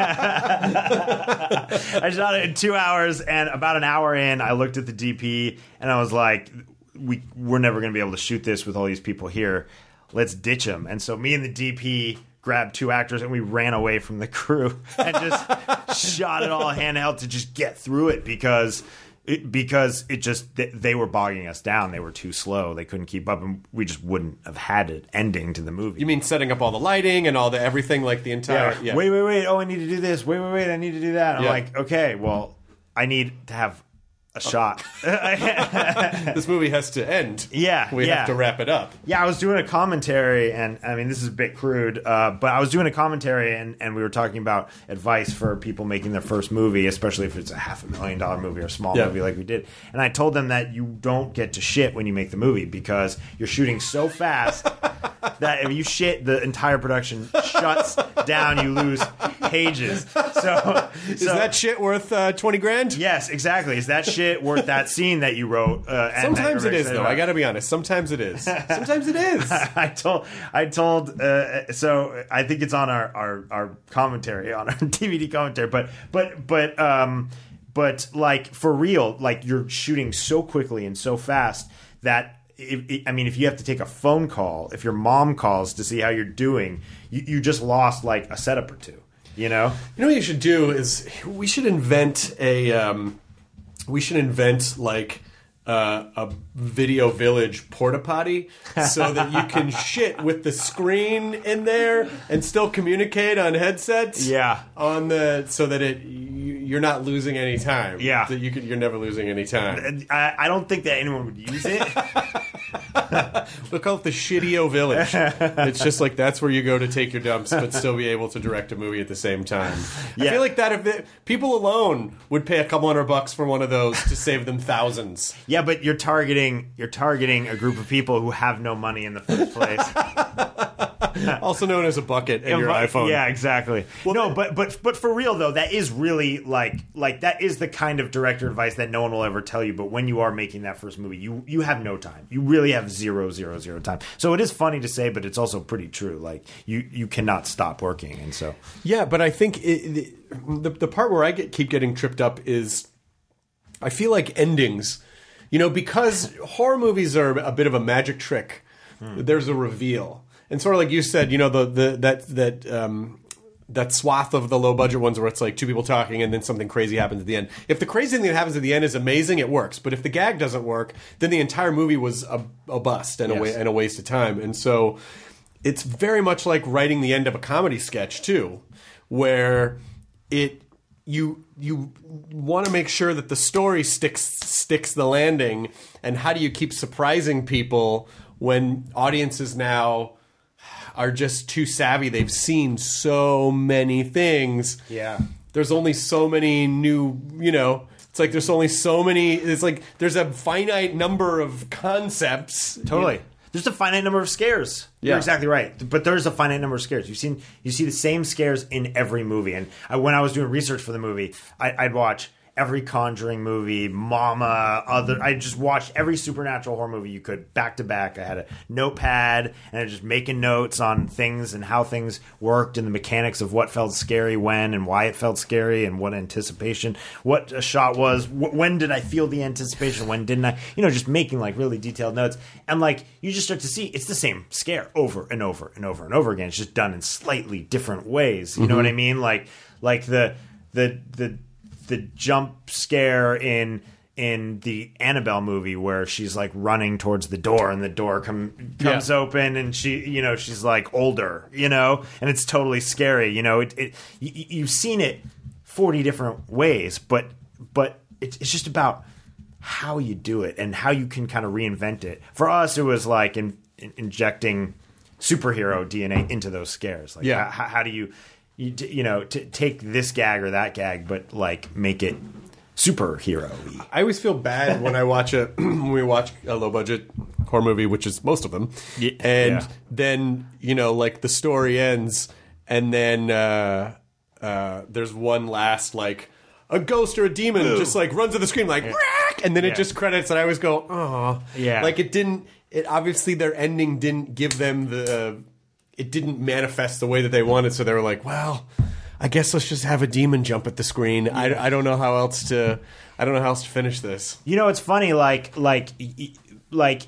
I shot it in two hours, and about an hour in, I looked at the D P and I was like, "We we're never going to be able to shoot this with all these people here. Let's ditch them." And so me and the D P grabbed two actors and we ran away from the crew and just shot it all handheld to just get through it because. It, because it just they, they were bogging us down. They were too slow. They couldn't keep up, and we just wouldn't have had an ending to the movie. You mean setting up all the lighting and all the everything, like the entire Yeah. yeah. Wait, wait, wait. Oh, I need to do this. Wait, wait, wait. I need to do that. I'm Yeah. like, okay, well, I need to have a shot. This movie has to end. Yeah, We yeah. have to wrap it up. Yeah, I was doing a commentary, and I mean, this is a bit crude, uh, but I was doing a commentary, and, and we were talking about advice for people making their first movie, especially if it's a half a million dollar movie or a small Yeah. movie like we did. And I told them that you don't get to shit when you make the movie because you're shooting so fast that if you shit, the entire production shuts down. You lose pages. So Is that shit worth uh, twenty grand? Yes, exactly. Is that shit worth that scene that you wrote? Uh, and Sometimes that it you're is, excited though. about? I got to be honest. Sometimes it is. Sometimes it is. I told, I told. Uh, so I think it's on our, our, our commentary, on our D V D commentary. But but but um, but like for real, like you're shooting so quickly and so fast that. If, I mean, if you have to take a phone call, if your mom calls to see how you're doing, you, you just lost like a setup or two. You know. You know what you should do is we should invent a um, we should invent like uh, a video village porta potty so that you can shit with the screen in there and still communicate on headsets. Yeah. On the so that it you, you're not losing any time. Yeah. That you could, you're never losing any time. I, I don't think that anyone would use it. We'll call it the Shitty-O Village. It's just like that's where you go to take your dumps, but still be able to direct a movie at the same time. I Yeah. feel like that if it, people alone would pay a couple hundred bucks for one of those to save them thousands. Yeah, but you're targeting you're targeting a group of people who have no money in the first place. Also known as a bucket in your iPhone. Yeah, exactly. no, but but but for real though, that is really like like that is the kind of director advice that no one will ever tell you. But when you are making that first movie, you you have no time. You really have zero zero zero time. So it is funny to say, but it's also pretty true. Like you you cannot stop working, and so Yeah, but I think it, the the part where I get keep getting tripped up is I feel like endings. You know, because horror movies are a bit of a magic trick. Hmm. There's a reveal. And sort of like you said, you know, the, the that that um, that swath of the low budget ones where it's like two people talking and then something crazy happens at the end. If the crazy thing that happens at the end is amazing, it works. But if the gag doesn't work, then the entire movie was a, a bust and, Yes. a wa- and a waste of time. And so it's very much like writing the end of a comedy sketch too, where it you you want to make sure that the story sticks sticks the landing, and how do you keep surprising people when audiences now are just too savvy? They've seen so many things. Yeah. There's only so many new, you know, it's like there's only so many, it's like there's a finite number of concepts. Totally. There's a finite number of scares. Yeah. You're exactly right. But there's a finite number of scares. You've seen you see the same scares in every movie. And I, when I was doing research for the movie, I, I'd watch every Conjuring movie, Mama, other. I just watched every supernatural horror movie you could back to back. I had a notepad and I was just making notes on things and how things worked and the mechanics of what felt scary when and why it felt scary and what anticipation, what a shot was, wh- when did I feel the anticipation, when didn't I? You know, just making like really detailed notes. And like you just start to see it's the same scare over and over and over and over again. It's just done in slightly different ways. You mm-hmm. know what I mean? Like like the the the the jump scare in in the Annabelle movie where she's like running towards the door and the door come, comes yeah. open and she, you know, she's like older, you know, and it's totally scary. You know, it, it you, you've seen it forty different ways, but but it's it's just about how you do it and how you can kind of reinvent it. For us, it was like in, in injecting superhero D N A into those scares. Like, yeah. how, how do you? You, you know, to take this gag or that gag, but like make it superhero-y. I always feel bad when I watch a when we watch a low budget horror movie, which is most of them, yeah. and yeah. then you know, like the story ends, and then uh, uh, there's one last like a ghost or a demon Ooh. just like runs to the screen like, yeah. and then it yeah. just credits, and I always go, oh, yeah, like it didn't. It obviously their ending didn't give them the. It didn't manifest the way that they wanted, so they were like, well, I guess let's just have a demon jump at the screen. Yeah. I, I don't know how else to I don't know how else to finish this. You know, it's funny, like like like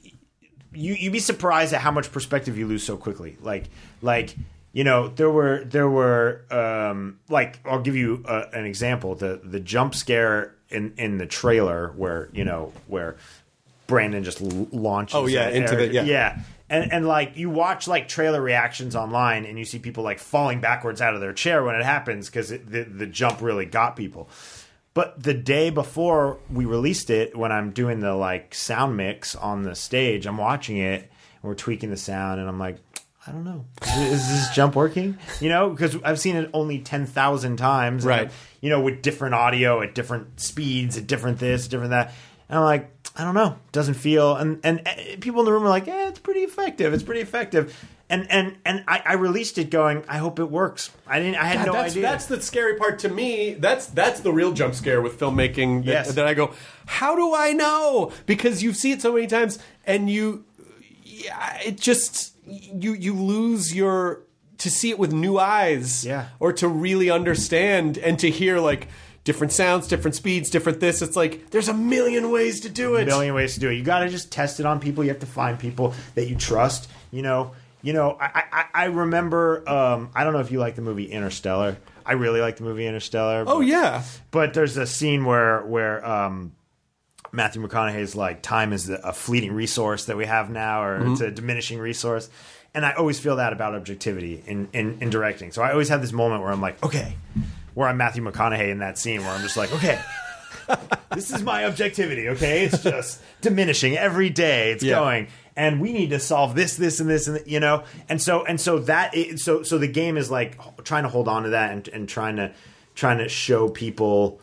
you you'd be surprised at how much perspective you lose so quickly. Like like you know, there were there were um, like I'll give you a, an example. The the jump scare in, in the trailer where, you know, where Brandon just l- launches Oh yeah, into the yeah. yeah. And, and like you watch like trailer reactions online and you see people like falling backwards out of their chair when it happens because the, the jump really got people. But the day before we released it, when I'm doing the like sound mix on the stage, I'm watching it and we're tweaking the sound and I'm like, I don't know. Is, is this jump working? You know, because I've seen it only ten thousand times. Right. And, you know, with different audio at different speeds, at different this, different that. And I'm like, I don't know. Doesn't feel. And, and and people in the room are like, yeah, it's pretty effective. It's pretty effective. And and and I, I released it going, I hope it works. I didn't. I had God, no that's, idea. That's the scary part to me. That's that's the real jump scare with filmmaking. That, Yes. that I go, how do I know? Because you see it so many times, and you, yeah, it just you you lose your to see it with new eyes. Yeah. Or to really understand and to hear like. Different sounds, different speeds, different this. It's like, there's a million ways to do it. A million ways to do it. You got to just test it on people. You have to find people that you trust. You know, you know. I I, I remember. Um, I don't know if you like the movie Interstellar. I really like the movie Interstellar. Oh but, yeah. But there's a scene where where um, Matthew McConaughey's like, time is a fleeting resource that we have now, or mm-hmm. it's a diminishing resource. And I always feel that about objectivity in, in, in directing. So I always have this moment where I'm like, okay. Where I'm Matthew McConaughey in that scene where I'm just like, okay, this is my objectivity, okay? It's just diminishing every day. It's yeah. going. And we need to solve this, this, and this, and you know? And so and so that so so the game is like trying to hold on to that and, and trying to trying to show people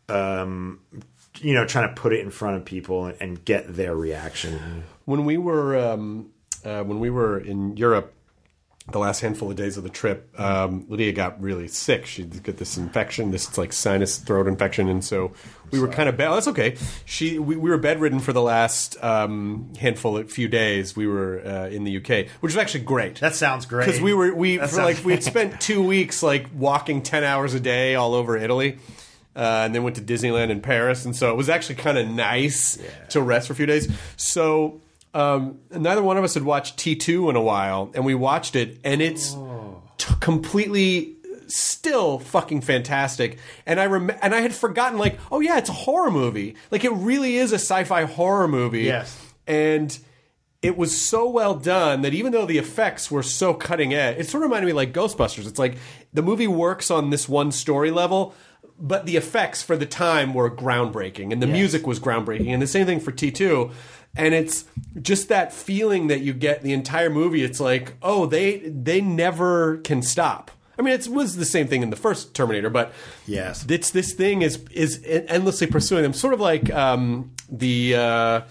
um you know, trying to put it in front of people and, and get their reaction. When we were um uh, when we were in Europe the last handful of days of the trip, um, Lydia got really sick. She got this infection, this like sinus throat infection, and so we were kind of bed. Oh, that's okay. She we, we were bedridden for the last um, handful of few days. We were uh, in the U K, which was actually great. That sounds great because we were we that for like we had spent two weeks like walking ten hours a day all over Italy. Uh, and then went to Disneyland in Paris, and so it was actually kind of nice yeah. to rest for a few days. So. Um, neither one of us had watched T two in a while, and we watched it, and it's oh. t- completely still fucking fantastic. And I rem- and I had forgotten, like, oh yeah, it's a horror movie. Like, it really is a sci-fi horror movie. Yes. And it was so well done that even though the effects were so cutting edge, it sort of reminded me like Ghostbusters. It's like the movie works on this one story level, but the effects for the time were groundbreaking, and the Yes. music was groundbreaking, and the same thing for T two. And it's just that feeling that you get the entire movie. It's like, oh, they they never can stop. I mean, it was the same thing in the first Terminator, but Yes. it's this thing is is endlessly pursuing them, sort of like um, the uh,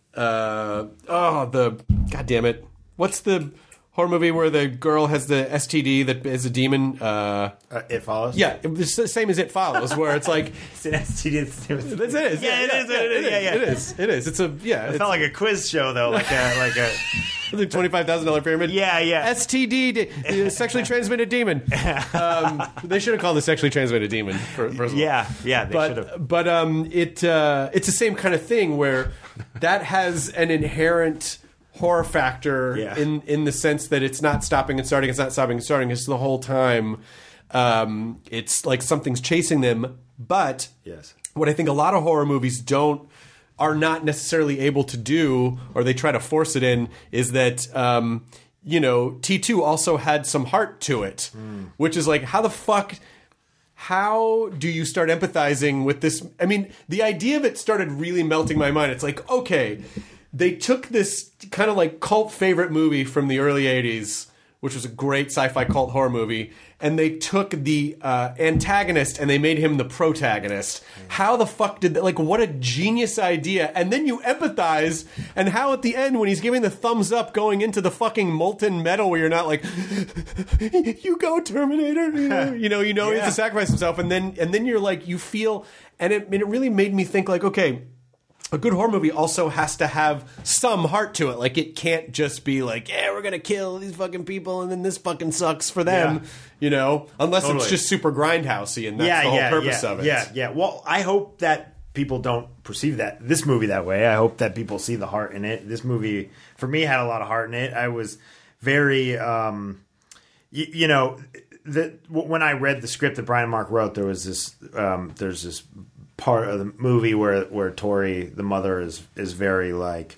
uh, oh the god damn it, what's the horror movie where the girl has the S T D that is a demon? Uh, Uh, it follows. yeah, it's the same as It Follows, where it's like It's an S T D. It's, that's it. Yeah, it is. It is. Yeah, yeah. It is. It is. It's a yeah. It It's felt like a quiz show though, like a like a. the twenty-five thousand dollar pyramid. Yeah, yeah. S T D, de- sexually transmitted demon. Um, they should have called it sexually transmitted demon. For, first of all. Yeah, yeah. They should have. But but um, it uh, it's the same kind of thing where that has an inherent horror factor Yeah. in in the sense that it's not stopping and starting. It's not stopping and starting. It's the whole time. Um, it's like something's chasing them. But Yes. what I think a lot of horror movies don't are not necessarily able to do, or they try to force it in, is that um, you know T two also had some heart to it, mm. which is like how the fuck. How do you start empathizing with this? I mean, the idea of it started really melting my mind. It's like, okay, they took this kind of like cult favorite movie from the early eighties, which was a great sci-fi cult horror movie, and they took the uh, antagonist and they made him the protagonist. How the fuck did that? Like, what a genius idea! And then you empathize, and how at the end when he's giving the thumbs up going into the fucking molten metal, where you're not like, you go Terminator, you know, you know, you know he Yeah. has to sacrifice himself, and then and then you're like, you feel, and it and it really made me think like, okay. A good horror movie also has to have some heart to it. Like, it can't just be like, yeah, we're going to kill these fucking people and then this fucking sucks for them, Yeah. you know? Unless Totally. it's just super grindhousey and that's yeah, the whole yeah, purpose yeah, of it. Yeah, yeah. Well, I hope that people don't perceive that this movie that way. I hope that people see the heart in it. This movie, for me, had a lot of heart in it. I was very, um, you, you know, the, when I read the script that Brian and Mark wrote, there was this, um, there's this part of the movie where where Tori, the mother, is is very like,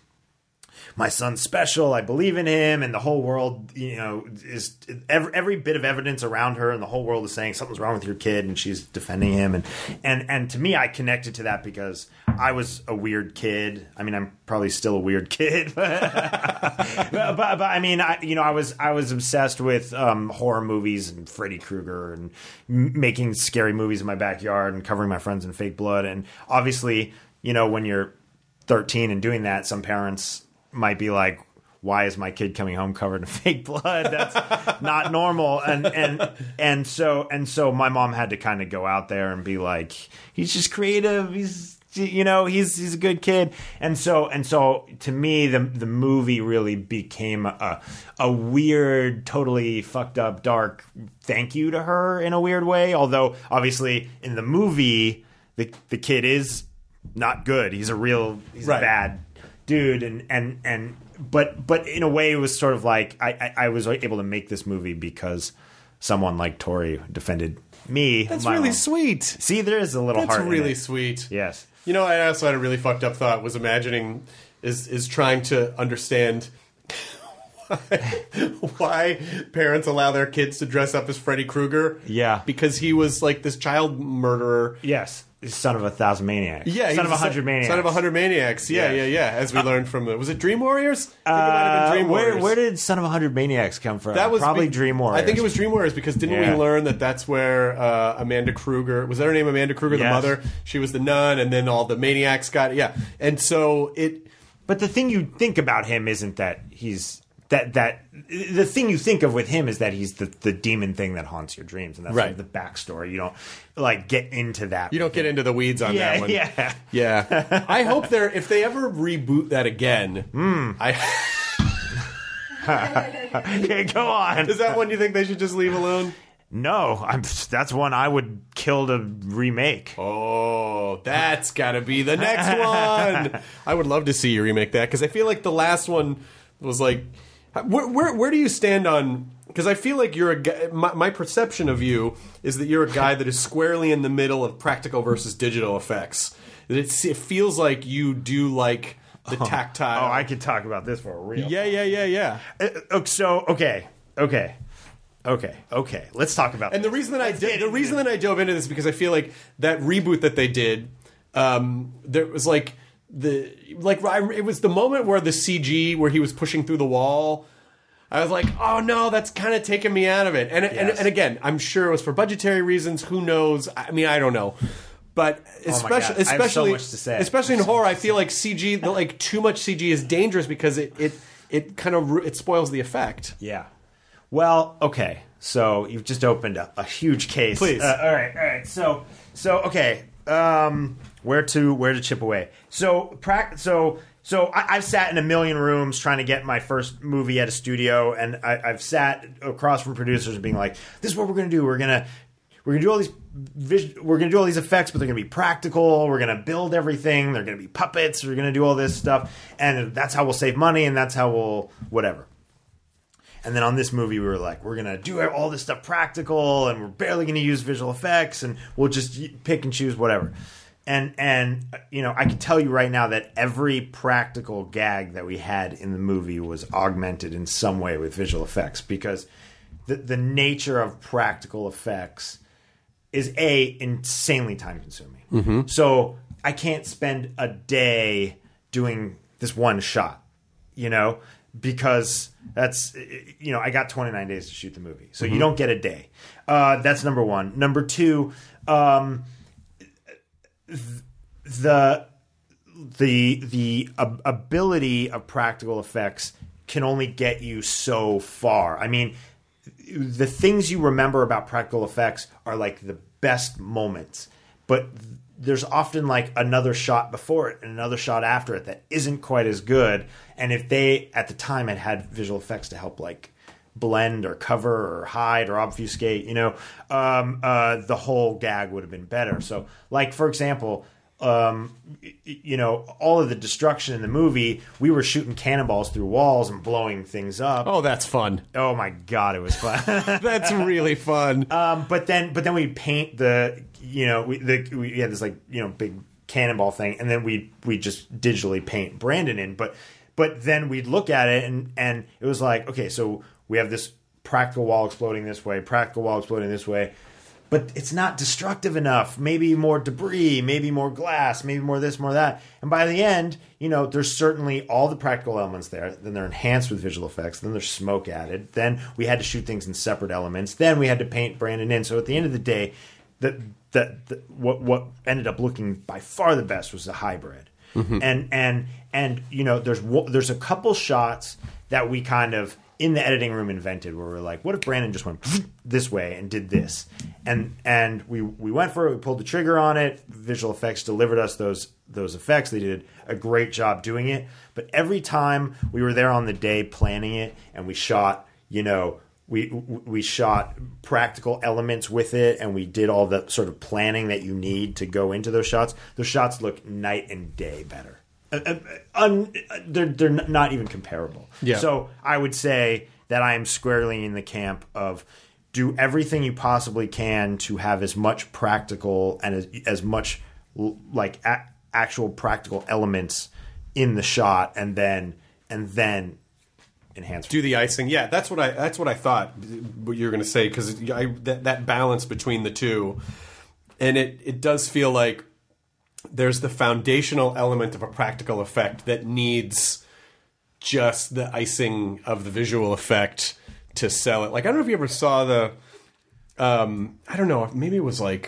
my son's special, I believe in him, and the whole world, you know, is every, every bit of evidence around her and the whole world is saying something's wrong with your kid, and she's defending him, and and and to me, I connected to that because I was a weird kid. I mean, I'm probably still a weird kid, but but, but, but I mean, I you know, I was I was obsessed with um, horror movies and Freddy Krueger and m- making scary movies in my backyard and covering my friends in fake blood, and obviously, you know, when you're thirteen and doing that, some parents might be like, why is my kid coming home covered in fake blood? That's not normal. And and and so and so my mom had to kind of go out there and be like, he's just creative, he's you know, he's he's a good kid. And so and so to me the the movie really became a a weird, totally fucked up, dark thank you to her in a weird way. Although obviously in the movie the the kid is not good. He's a real he's Right. a bad dude, and and and but but in a way it was sort of like I, I I was able to make this movie because someone like Tori defended me. That's my really mom. sweet. See, there is a little That's heart in really it. sweet. Yes. You know, I also had a really fucked up thought, was imagining, is is trying to understand why, why parents allow their kids to dress up as Freddy Krueger. Yeah. Because he was like this child murderer. Yes. Son of a thousand maniacs. Yeah, he Son of was a hundred maniacs. Son of a hundred maniacs. Yeah, Yeah. yeah, yeah. As we learned from the, was it Dream Warriors? I think it might have Uh, been Dream where, Warriors. where did Son of a Hundred Maniacs come from? That was probably be- Dream Warriors. I think it was Dream Warriors because didn't Yeah. we learn that that's where uh, Amanda Kruger, was that her name, Amanda Kruger, the Yes. mother? She was the nun, and then all the maniacs got yeah. And so it. But the thing you think about him isn't that he's that that the thing you think of with him is that he's the, the demon thing that haunts your dreams, and that's Right. sort of the backstory. You don't like get into that. You don't get into the weeds on Yeah, that one. yeah. Yeah. I hope they're, if they ever reboot that again, Mm. I, Okay, go on. is that one you think they should just leave alone? No, I'm. That's one I would kill to remake. Oh, that's got to be the next one. I would love to see you remake that because I feel like the last one was like, where where, where do you stand on? Because I feel like you're a guy, my, my perception of you is that you're a guy that is squarely in the middle of practical versus digital effects. That it's, it feels like you do like the tactile. Oh, I could talk about this for a real. Yeah, yeah, yeah, yeah. Uh, so okay, okay, okay, okay. Let's talk about. And this. the reason that Let's I get did, the into reason this. that I dove into this is because I feel like that reboot that they did, um, there was like the like I, it was the moment where the C G where he was pushing through the wall. I was like, oh no, that's kind of taking me out of it. And, and Yes. and again, I'm sure it was for budgetary reasons. Who knows? I mean, I don't know. But especially, God. I have so especially, much to say. especially in So horror, much I to feel like C G, the, like too much C G is dangerous because it it it kind of ru- it spoils the effect. Yeah. Well, okay. So you've just opened up a huge case. Please. Uh, all right. All right. So so okay. Um, where to where to chip away? So prac. So so I, I've sat in a million rooms trying to get my first movie at a studio, and I, I've sat across from producers and being like, "This is what we're gonna do. We're gonna." We're gonna do all these, vis- we're gonna do all these effects, but they're gonna be practical. We're gonna build everything. They're gonna be puppets. We're gonna do all this stuff, and that's how we'll save money, and that's how we'll whatever. And then on this movie, we were like, we're gonna do all this stuff practical, and we're barely gonna use visual effects, and we'll just pick and choose whatever. And and you know, I can tell you right now that every practical gag that we had in the movie was augmented in some way with visual effects, because the the nature of practical effects is a insanely time consuming. Mm-hmm. So I can't spend a day doing this one shot, you know, because that's, you know, I got twenty-nine days to shoot the movie. So mm-hmm. you don't get a day. Uh, that's number one. Number two, um, the the the ab- ability of practical effects can only get you so far. I mean, the things you remember about practical effects are like the best moments, but there's often like another shot before it and another shot after it that isn't quite as good. And if they at the time had had visual effects to help like blend or cover or hide or obfuscate, you know, um, uh, the whole gag would have been better. So like, for example, um, you know, all of the destruction in the movie, we were shooting cannonballs through walls and blowing things up. Oh, that's fun. Oh my God, it was fun. That's really fun. Um, but then, but then we paint the, you know, we, the, we had this like, you know, big cannonball thing, and then we we just digitally paint Brandon in. But but then we'd look at it, and and it was like, okay, so we have this practical wall exploding this way, practical wall exploding this way. But it's not destructive enough. Maybe more debris, maybe more glass, maybe more this, more that. And by the end, you know, there's certainly all the practical elements there. Then they're enhanced with visual effects. Then there's smoke added. Then we had to shoot things in separate elements. Then we had to paint Brandon in. So at the end of the day, the, the, the, what what ended up looking by far the best was the hybrid. Mm-hmm. And and and you know, there's there's a couple shots that we kind of in the editing room invented where we're like, what if Brandon just went this way and did this? And and we we went for it, we pulled the trigger on it, visual effects delivered us those those effects. They did a great job doing it. But every time we were there on the day planning it and we shot, you know, we we shot practical elements with it and we did all the sort of planning that you need to go into those shots. Those shots look night and day better. Uh, uh, un, they're they're not even comparable. Yeah. So I would say that I am squarely in the camp of do everything you possibly can to have as much practical and as, as much like a, actual practical elements in the shot, and then and then enhance. Do the icing. Yeah, that's what I that's what I thought what you were going to say, because that that balance between the two, and it it does feel like there's the foundational element of a practical effect that needs just the icing of the visual effect to sell it. Like, I don't know if you ever saw the, um, I don't know, maybe it was like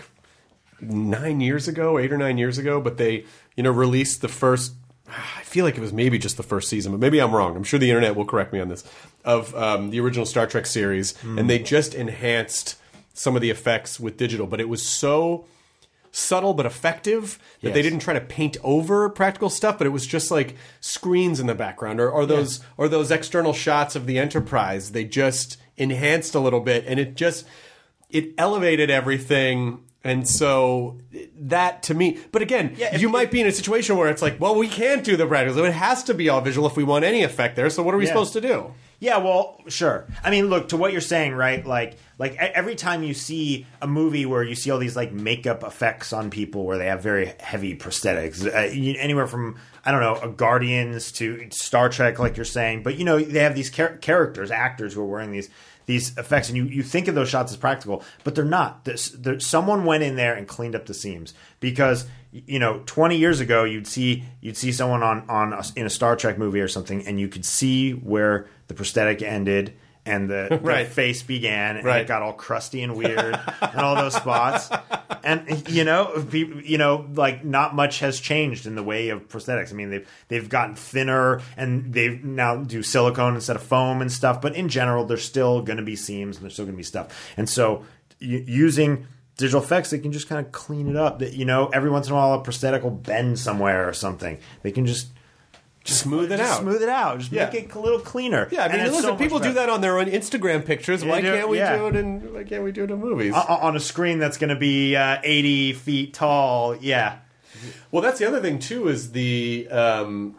nine years ago, eight or nine years ago, but they, you know, released the first, I feel like it was maybe just the first season, but maybe I'm wrong. I'm sure the internet will correct me on this, of um, the original Star Trek series. Mm. And they just enhanced some of the effects with digital, but it was so subtle but effective that yes. they didn't try to paint over practical stuff, but it was just like screens in the background or, or those yeah. or those external shots of the Enterprise. They just enhanced a little bit, and it just it elevated everything. And so that to me, but again, yeah, you it, might be in a situation where it's like, well, we can't do the practical. It has to be all visual if we want any effect there. So what are we yeah. supposed to do? Yeah, well, sure. I mean, look, to what you're saying, right? Like, like e- every time you see a movie where you see all these like makeup effects on people, where they have very heavy prosthetics, uh, you- anywhere from I don't know, a Guardians to Star Trek, like you're saying, but you know they have these char- characters, actors who are wearing these these effects, and you, you think of those shots as practical, but they're not. This, there, someone went in there and cleaned up the seams because you know twenty years ago you'd see you'd see someone on on a, in a Star Trek movie or something, and you could see where the prosthetic ended and the, right. the face began, and right. it got all crusty and weird and all those spots. And you know, people, you know, like not much has changed in the way of prosthetics. I mean, they've they've gotten thinner and they now do silicone instead of foam and stuff. But in general, there's still going to be seams and there's still going to be stuff. And so, y- using digital effects, they can just kind of clean it up. That you know, every once in a while, a prosthetic will bend somewhere or something. They can just. Just smooth it just out. Smooth it out. Just Yeah. make it a little cleaner. Yeah, I mean, And it's listen, so much people do better. that on their own Instagram pictures. Yeah, Why do- can't we yeah. do it in? Why can't we do it in movies? O- on a screen that's going to be uh, eighty feet tall. Yeah. Well, that's the other thing too. Is the um,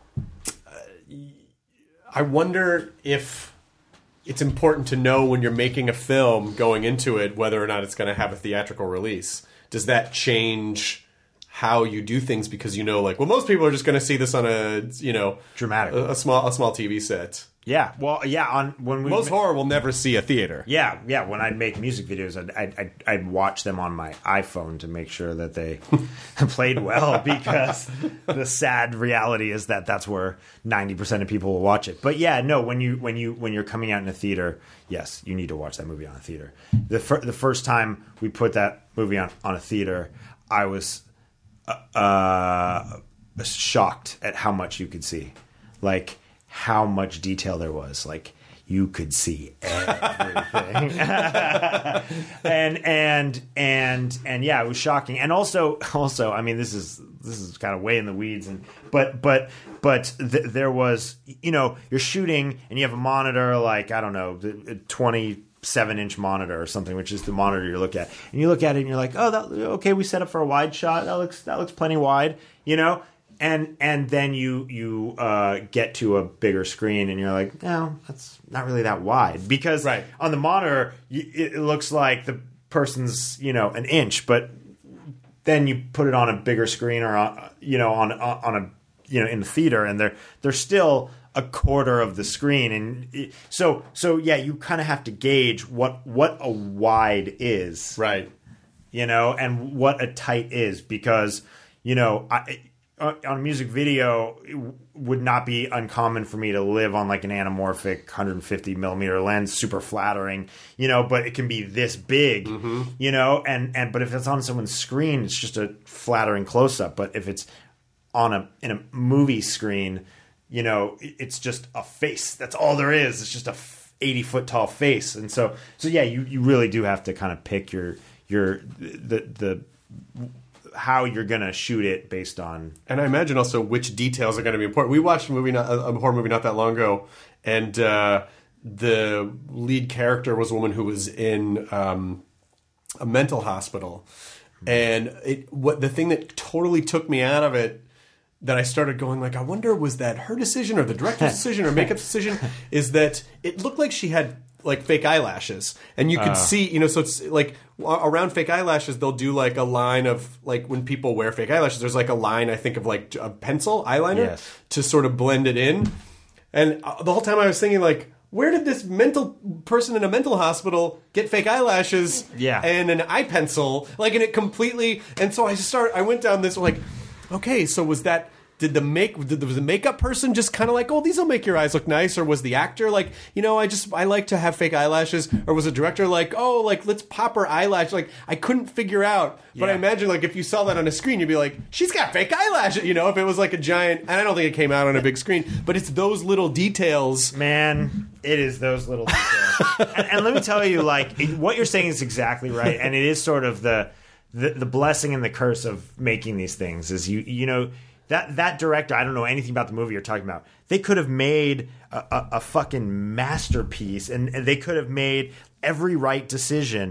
I wonder if it's important to know when you're making a film going into it whether or not it's going to have a theatrical release. Does that change how you do things because you know, like, well, most people are just going to see this on a, you know, Dramatic. a, a small a small T V set. Yeah. Well, yeah. On when we Most horror will never see a theater. Yeah, yeah. When I'd make music videos, I'd, I'd, I'd, I'd watch them on my iPhone to make sure that they played well, because the sad reality is that that's where ninety percent of people will watch it. But yeah, no. When you when you when you're coming out in a theater, yes, you need to watch that movie on a theater. The fir- the first time we put that movie on on a theater, I was uh, shocked at how much you could see, like how much detail there was. Like, you could see everything. and and and and yeah, it was shocking. And also also I mean, this is this is kind of way in the weeds, and but but but th- there was, you know, you're shooting and you have a monitor, like, I don't know, the twenty-seven inch monitor or something, which is the monitor you look at, and you look at it and you're like, oh, that, okay, we set up for a wide shot, that looks that looks plenty wide, you know. And and then you you uh, get to a bigger screen and you're like, no, that's not really that wide, because right. on the monitor you, it looks like the person's, you know, an inch, but then you put it on a bigger screen or on, you know, on on a, you know, in the theater, and they're they're still a quarter of the screen, and it, so so yeah, you kind of have to gauge what what a wide is, Right. you know, and what a tight is, because, you know, I. On a music video, it would not be uncommon for me to live on like an anamorphic one hundred fifty millimeter lens, super flattering, you know, but it can be this big, mm-hmm. you know, and, and but if it's on someone's screen, it's just a flattering close up. But if it's on a in a movie screen, you know, it's just a face. That's all there is. It's just a eighty foot tall face, and so so yeah, you, you really do have to kind of pick your your the the. how you're gonna shoot it based on, and I imagine also which details are going to be important. We watched a movie, not, a horror movie, not that long ago, and uh, the lead character was a woman who was in um, a mental hospital, and it what the thing that totally took me out of it, that I started going like, I wonder, was that her decision or the director's decision or makeup decision, is that it looked like she had like fake eyelashes, and you could uh. see, you know, so it's like around fake eyelashes they'll do like a line of, like, when people wear fake eyelashes, there's like a line, I think, of like a pencil eyeliner, yes, to sort of blend it in. And the whole time I was thinking, like, where did this mental person in a mental hospital get fake eyelashes, yeah, and an eye pencil, like, and it completely. And so I start I went down this like, okay, so was that Did the make did the, was the makeup person just kind of like, oh, these will make your eyes look nice? Or was the actor like, you know, I just I like to have fake eyelashes? Or was the director like, oh, like, let's pop her eyelash? Like, I couldn't figure out. But yeah. I imagine, like, if you saw that on a screen, you'd be like, she's got fake eyelashes. You know, if it was like a giant, and I don't think it came out on a big screen, but it's those little details. Man, it is those little details. and, and let me tell you, like, it, what you're saying is exactly right, and it is sort of the, the the blessing and the curse of making these things. Is you you know. That that director, I don't know anything about the movie you're talking about. They could have made a, a, a fucking masterpiece, and, and they could have made every right decision.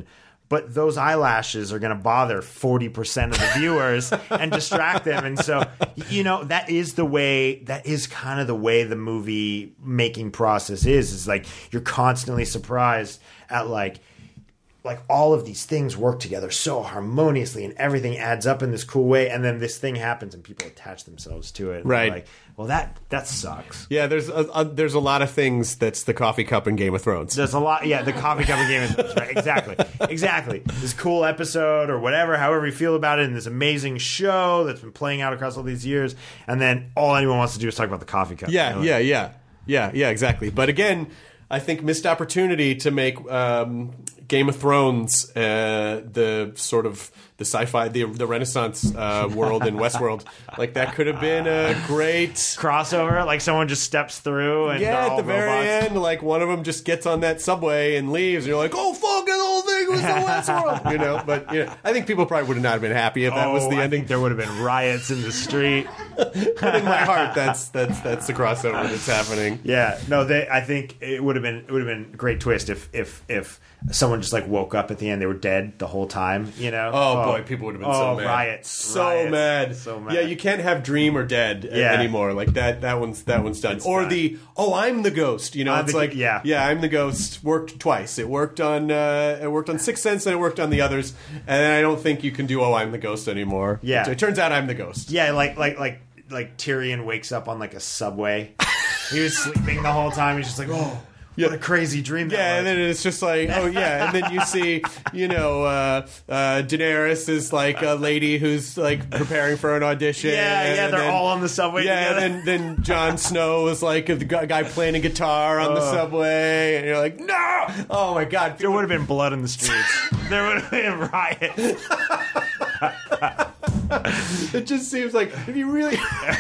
but those eyelashes are going to bother forty percent of the viewers and distract them. And so, you know, that is the way, that is kind of the way the movie making process is. Is like you're constantly surprised at like, like all of these things work together so harmoniously and everything adds up in this cool way. And then this thing happens and people attach themselves to it. And Right. like, well, that, that sucks. Yeah, there's a, a, there's a lot of things that's the coffee cup in Game of Thrones. There's a lot. Yeah, the coffee cup of Game of Thrones. Right? Exactly. Exactly. This cool episode or whatever, however you feel about it, and this amazing show that's been playing out across all these years. And then all anyone wants to do is talk about the coffee cup. Yeah, You know? yeah, yeah, yeah, yeah, exactly. But again, I think missed opportunity to make um, Game of Thrones uh, the sort of the sci-fi, the the Renaissance uh, world in Westworld. Like that could have been a great Crossover, like someone just steps through and they're yeah. At all the very robots. end, like one of them just gets on that subway and leaves, and you're like, "Oh fuck, the whole thing was the Westworld," you know. But you know, I think people probably would have not been happy if that was Oh, the I ending. think there would have been riots in the street. But in my heart, that's that's that's the crossover that's happening. Yeah, no, they. I think it would have been it would have been a great twist if if if someone just like woke up at the end, they were dead the whole time. You know? Oh, boy, people would have been oh, so mad. Riots, so riots, mad, so mad. Yeah, you can't have Dream or Dead a- Yeah. anymore. Like that, that one's that one's done. It's or done. the oh, I'm the ghost. You know, I'm it's the- like yeah. yeah, I'm the ghost. Worked twice. It worked on uh, it worked on Sixth Sense and it worked on the others. And I don't think you can do oh, I'm the ghost anymore. Yeah. it, it turns out I'm the ghost. Yeah, like like like like Tyrion wakes up on like a subway. He was sleeping the whole time. He's just like, oh, Yeah. what a crazy dream. That Yeah, was. and then it's just like, oh yeah, and then you see, you know, uh, uh, Daenerys is like a lady who's like preparing for an audition. Yeah, yeah, and they're then- all on the subway Yeah, together. and then then Jon Snow is like the gu- guy playing a guitar on the Ugh. subway, and you're like, no! Oh my god, There would have been blood in the streets. There would have been riots. it just seems like if you really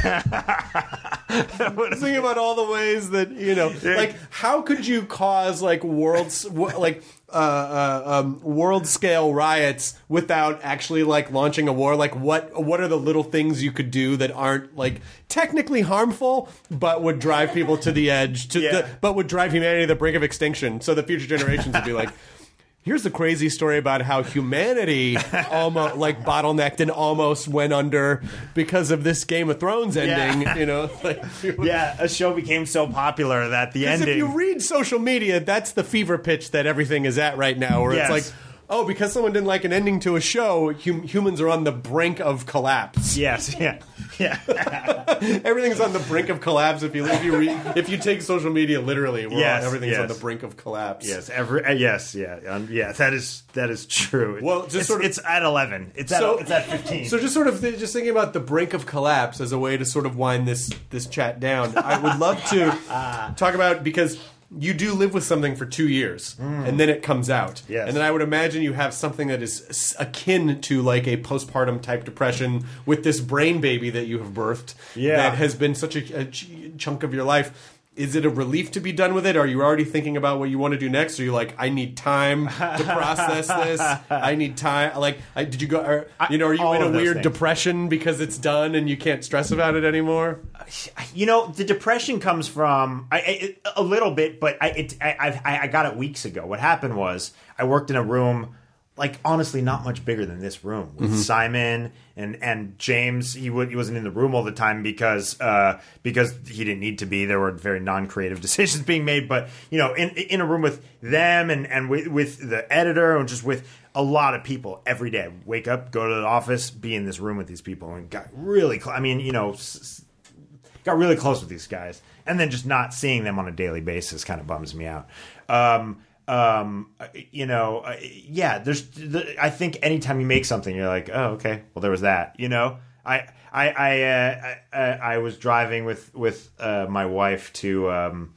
think about all the ways that you know, like how could you cause like worlds like uh, uh, um, world scale riots without actually like launching a war? Like what what are the little things you could do that aren't like technically harmful, but would drive people to the edge, to Yeah. the, but would drive humanity to the brink of extinction, so that future generations would be like. Here's the crazy story about how humanity almost like bottlenecked and almost went under because of this Game of Thrones ending. Yeah. You know, like, Yeah, a show became so popular that the because ending. if you read social media, that's the fever pitch that everything is at right now, where Yes. it's like, oh, because someone didn't like an ending to a show, hum- humans are on the brink of collapse. Yes, yeah, yeah. Everything's on the brink of collapse. If you if you read, if you take social media literally, we're Yes, all, everything's on yes. the brink of collapse. Yes, every uh, yes, yeah, um, yeah. That is that is true. Well, just it's, sort of- it's at eleven. It's at So- it's at fifteen. So just sort of th- just thinking about the brink of collapse as a way to sort of wind this this chat down. I would love to talk about because you do live with something for two years and then it comes out. Yes. And then I would imagine you have something that is s- akin to like a postpartum type depression with this brain baby that you have birthed Yeah. that has been such a, a ch- chunk of your life. Is it a relief to be done with it? Are you already thinking about what you want to do next? Or are you like, I need time to process this. I need time. Like, I, did you go? Are, you know, are you All in a of those weird things. depression because it's done and you can't stress about it anymore? You know, the depression comes from I, I, a little bit, but I, it, I, I I got it weeks ago. What happened was I worked in a room, like honestly, not much bigger than this room with Mm-hmm. Simon and and James. He would he wasn't in the room all the time because uh, because he didn't need to be. There were very non creative decisions being made, but you know, in in a room with them and and with, with the editor and just with a lot of people every day. Wake up, go to the office, be in this room with these people, and got really. Cl- I mean, you know. S- Got really close with these guys, and then just not seeing them on a daily basis kind of bums me out. Um, um, you know, uh, yeah. There's, the, I think anytime you make something, you're like, oh, okay, well, there was that. You know, I, I, I, uh, I, I was driving with with uh, my wife to. Um,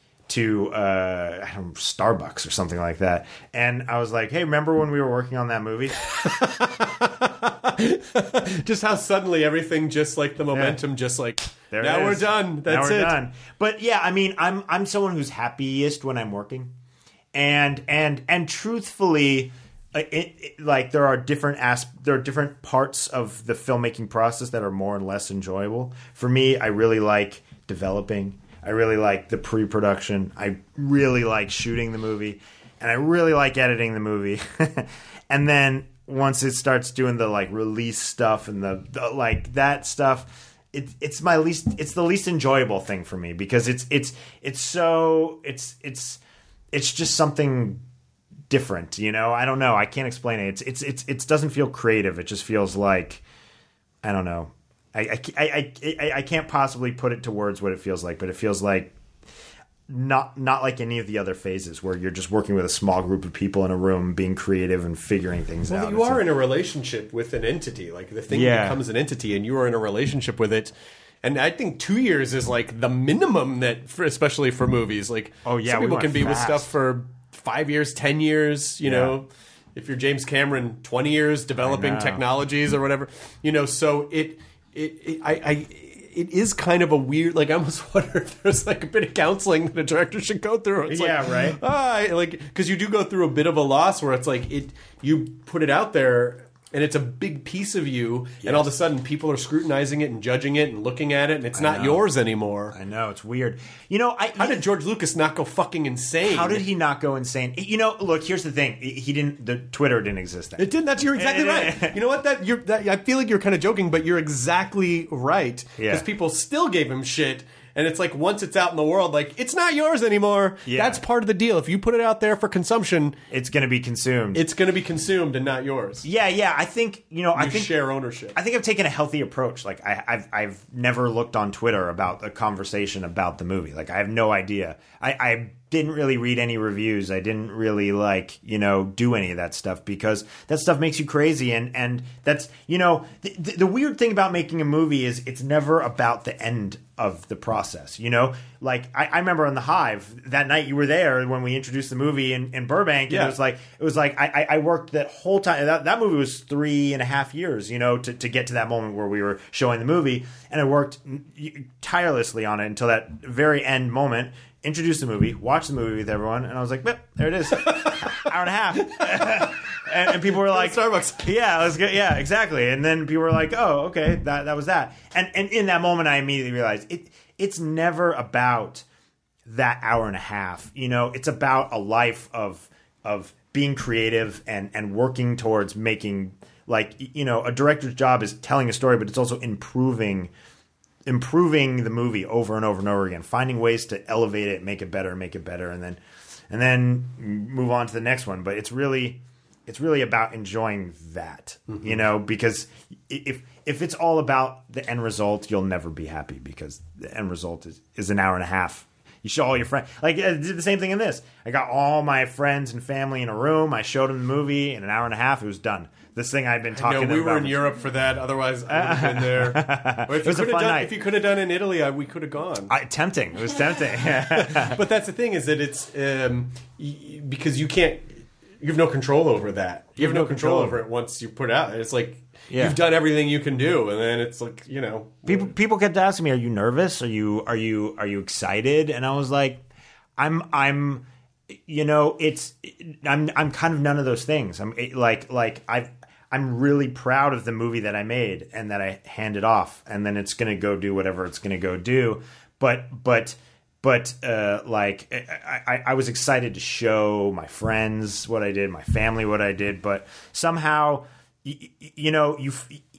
to uh, I don't know, Starbucks or something like that, and I was like, "Hey, remember when we were working on that movie?" Just how suddenly everything, just like the momentum, just like There it now we're is. done. That's now we're it. Done. But yeah, I mean, I'm I'm someone who's happiest when I'm working, and and and truthfully, uh, it, it, like there are different as there are different parts of the filmmaking process that are more and less enjoyable. For me, I really like developing. I really like the pre-production. I really like shooting the movie. and I really like editing the movie. And then once it starts doing the like release stuff and the, the like that stuff, it, it's my least it's the least enjoyable thing for me, because it's it's it's so it's it's it's just something different, you know. I don't know. I can't explain it. It's it's it's it doesn't feel creative. It just feels like, I don't know. I I, I, I, I can't possibly put it to words what it feels like, but it feels like not not like any of the other phases where you're just working with a small group of people in a room, being creative and figuring things well, out. You It's are like, in a relationship with an entity. Like the thing Yeah. becomes an entity, and you are in a relationship with it. And I think two years is like the minimum that, for, especially for movies. Like, Oh, yeah, some we people went can be with fast. stuff for five years, ten years. You Yeah. know, if you're James Cameron, twenty years developing know. technologies or whatever. You know, so it, it, it I. I it is kind of a weird, like, I almost wonder if there's like a bit of counseling that a director should go through. It's Yeah, like, right. Ah, like, because you do go through a bit of a loss where it's like it, you put it out there and it's a big piece of you, and all of a sudden people are scrutinizing it and judging it and looking at it, and it's not know. yours anymore. I know, it's weird. You know, I How did George Lucas not go fucking insane? how did he not go insane? You know, look, here's the thing. He didn't. The Twitter didn't exist then. It didn't. That's you're exactly right. You know what? That you're. That, I feel like you're kind of joking, but you're exactly right. Yeah. Because people still gave him shit, and it's like once it's out in the world, like it's not yours anymore. Yeah. That's part of the deal. If you put it out there for consumption, It's going to be consumed. it's going to be consumed and not yours. yeah, yeah. I think you know. I You think share ownership. I think I've taken a healthy approach. Like I, I've I've never looked on Twitter about the conversation about the movie. Like I have no idea. I, I didn't really read any reviews. I didn't really like you know do any of that stuff, because that stuff makes you crazy. And and that's you know the, the, the weird thing about making a movie is it's never about the end of the process. You know, like I, I remember on the Hive that night you were there when we introduced the movie in, in Burbank. And Yeah. it was like it was like I, I I worked that whole time. That, that movie was three and a half years, you know, to, to get to that moment where we were showing the movie, and I worked tirelessly on it until that very end moment. Introduced the movie, watched the movie with everyone, and I was like, "Yep, there it is, hour and a half." and, and people were like, Starbucks. Yeah, let's get yeah, exactly. And then people were like, "Oh, okay, that that was that." And and in that moment, I immediately realized it. It's never about that hour and a half. You know, it's about a life of of being creative and and working towards making, like, you know, a director's job is telling a story, but it's also improving improving the movie over and over and over again, finding ways to elevate it, make it better, make it better, and then and then move on to the next one. But it's really it's really about enjoying that, Mm-hmm. you know, because if if it's all about the end result, you'll never be happy, because the end result is, is an hour and a half. You show all your friends. Like, I did the same thing in this. I got all my friends and family in a room. I showed them the movie. In an hour and a half, it was done. This thing I'd been talking No, to we them were about in for- Europe for that. Otherwise, I would have been there. Or if It was you a could have fun done, night. If you could have done in Italy, I, we could have gone. I, tempting. It was tempting. But that's the thing, is that it's um, y- because you can't. You have no control over that. You have no control over it once you put it out. It's like Yeah. you've done everything you can do, and then it's like, you know, People people kept asking me, "Are you nervous? Are you are you are you excited?" And I was like, "I'm I'm, you know, it's I'm I'm kind of none of those things. I'm like like I've." I'm really proud of the movie that I made and that I handed off, and then it's going to go do whatever it's going to go do. But but but uh, like I, I, I was excited to show my friends what I did, my family what I did. But somehow, you, you know, you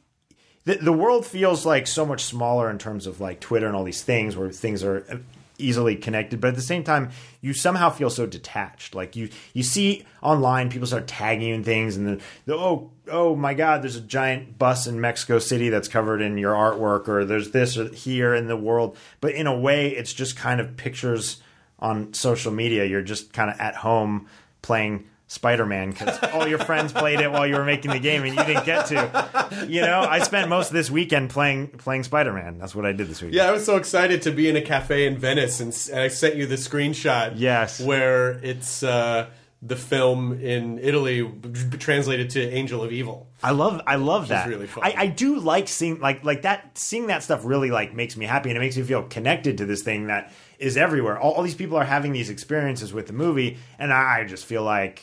the, the world feels like so much smaller in terms of like Twitter and all these things where things are easily connected, but at the same time you somehow feel so detached. Like you you see online people start tagging you in things, and then the, oh oh my god, there's a giant bus in Mexico City that's covered in your artwork, or there's this or here in the world. But in a way it's just kind of pictures on social media. You're just kind of at home playing Spider-Man because all your friends played it while you were making the game and you didn't get to. You know, I spent most of this weekend playing playing Spider-Man. That's what I did this weekend. yeah, I was so excited to be in a cafe in Venice, and, and I sent you the screenshot. Yes. where it's uh, the film in Italy b- translated to Angel of Evil. I love I love that. really fun. I, I do like seeing like like that seeing that stuff really like makes me happy, and it makes me feel connected to this thing that is everywhere. All, all these people are having these experiences with the movie, and I just feel like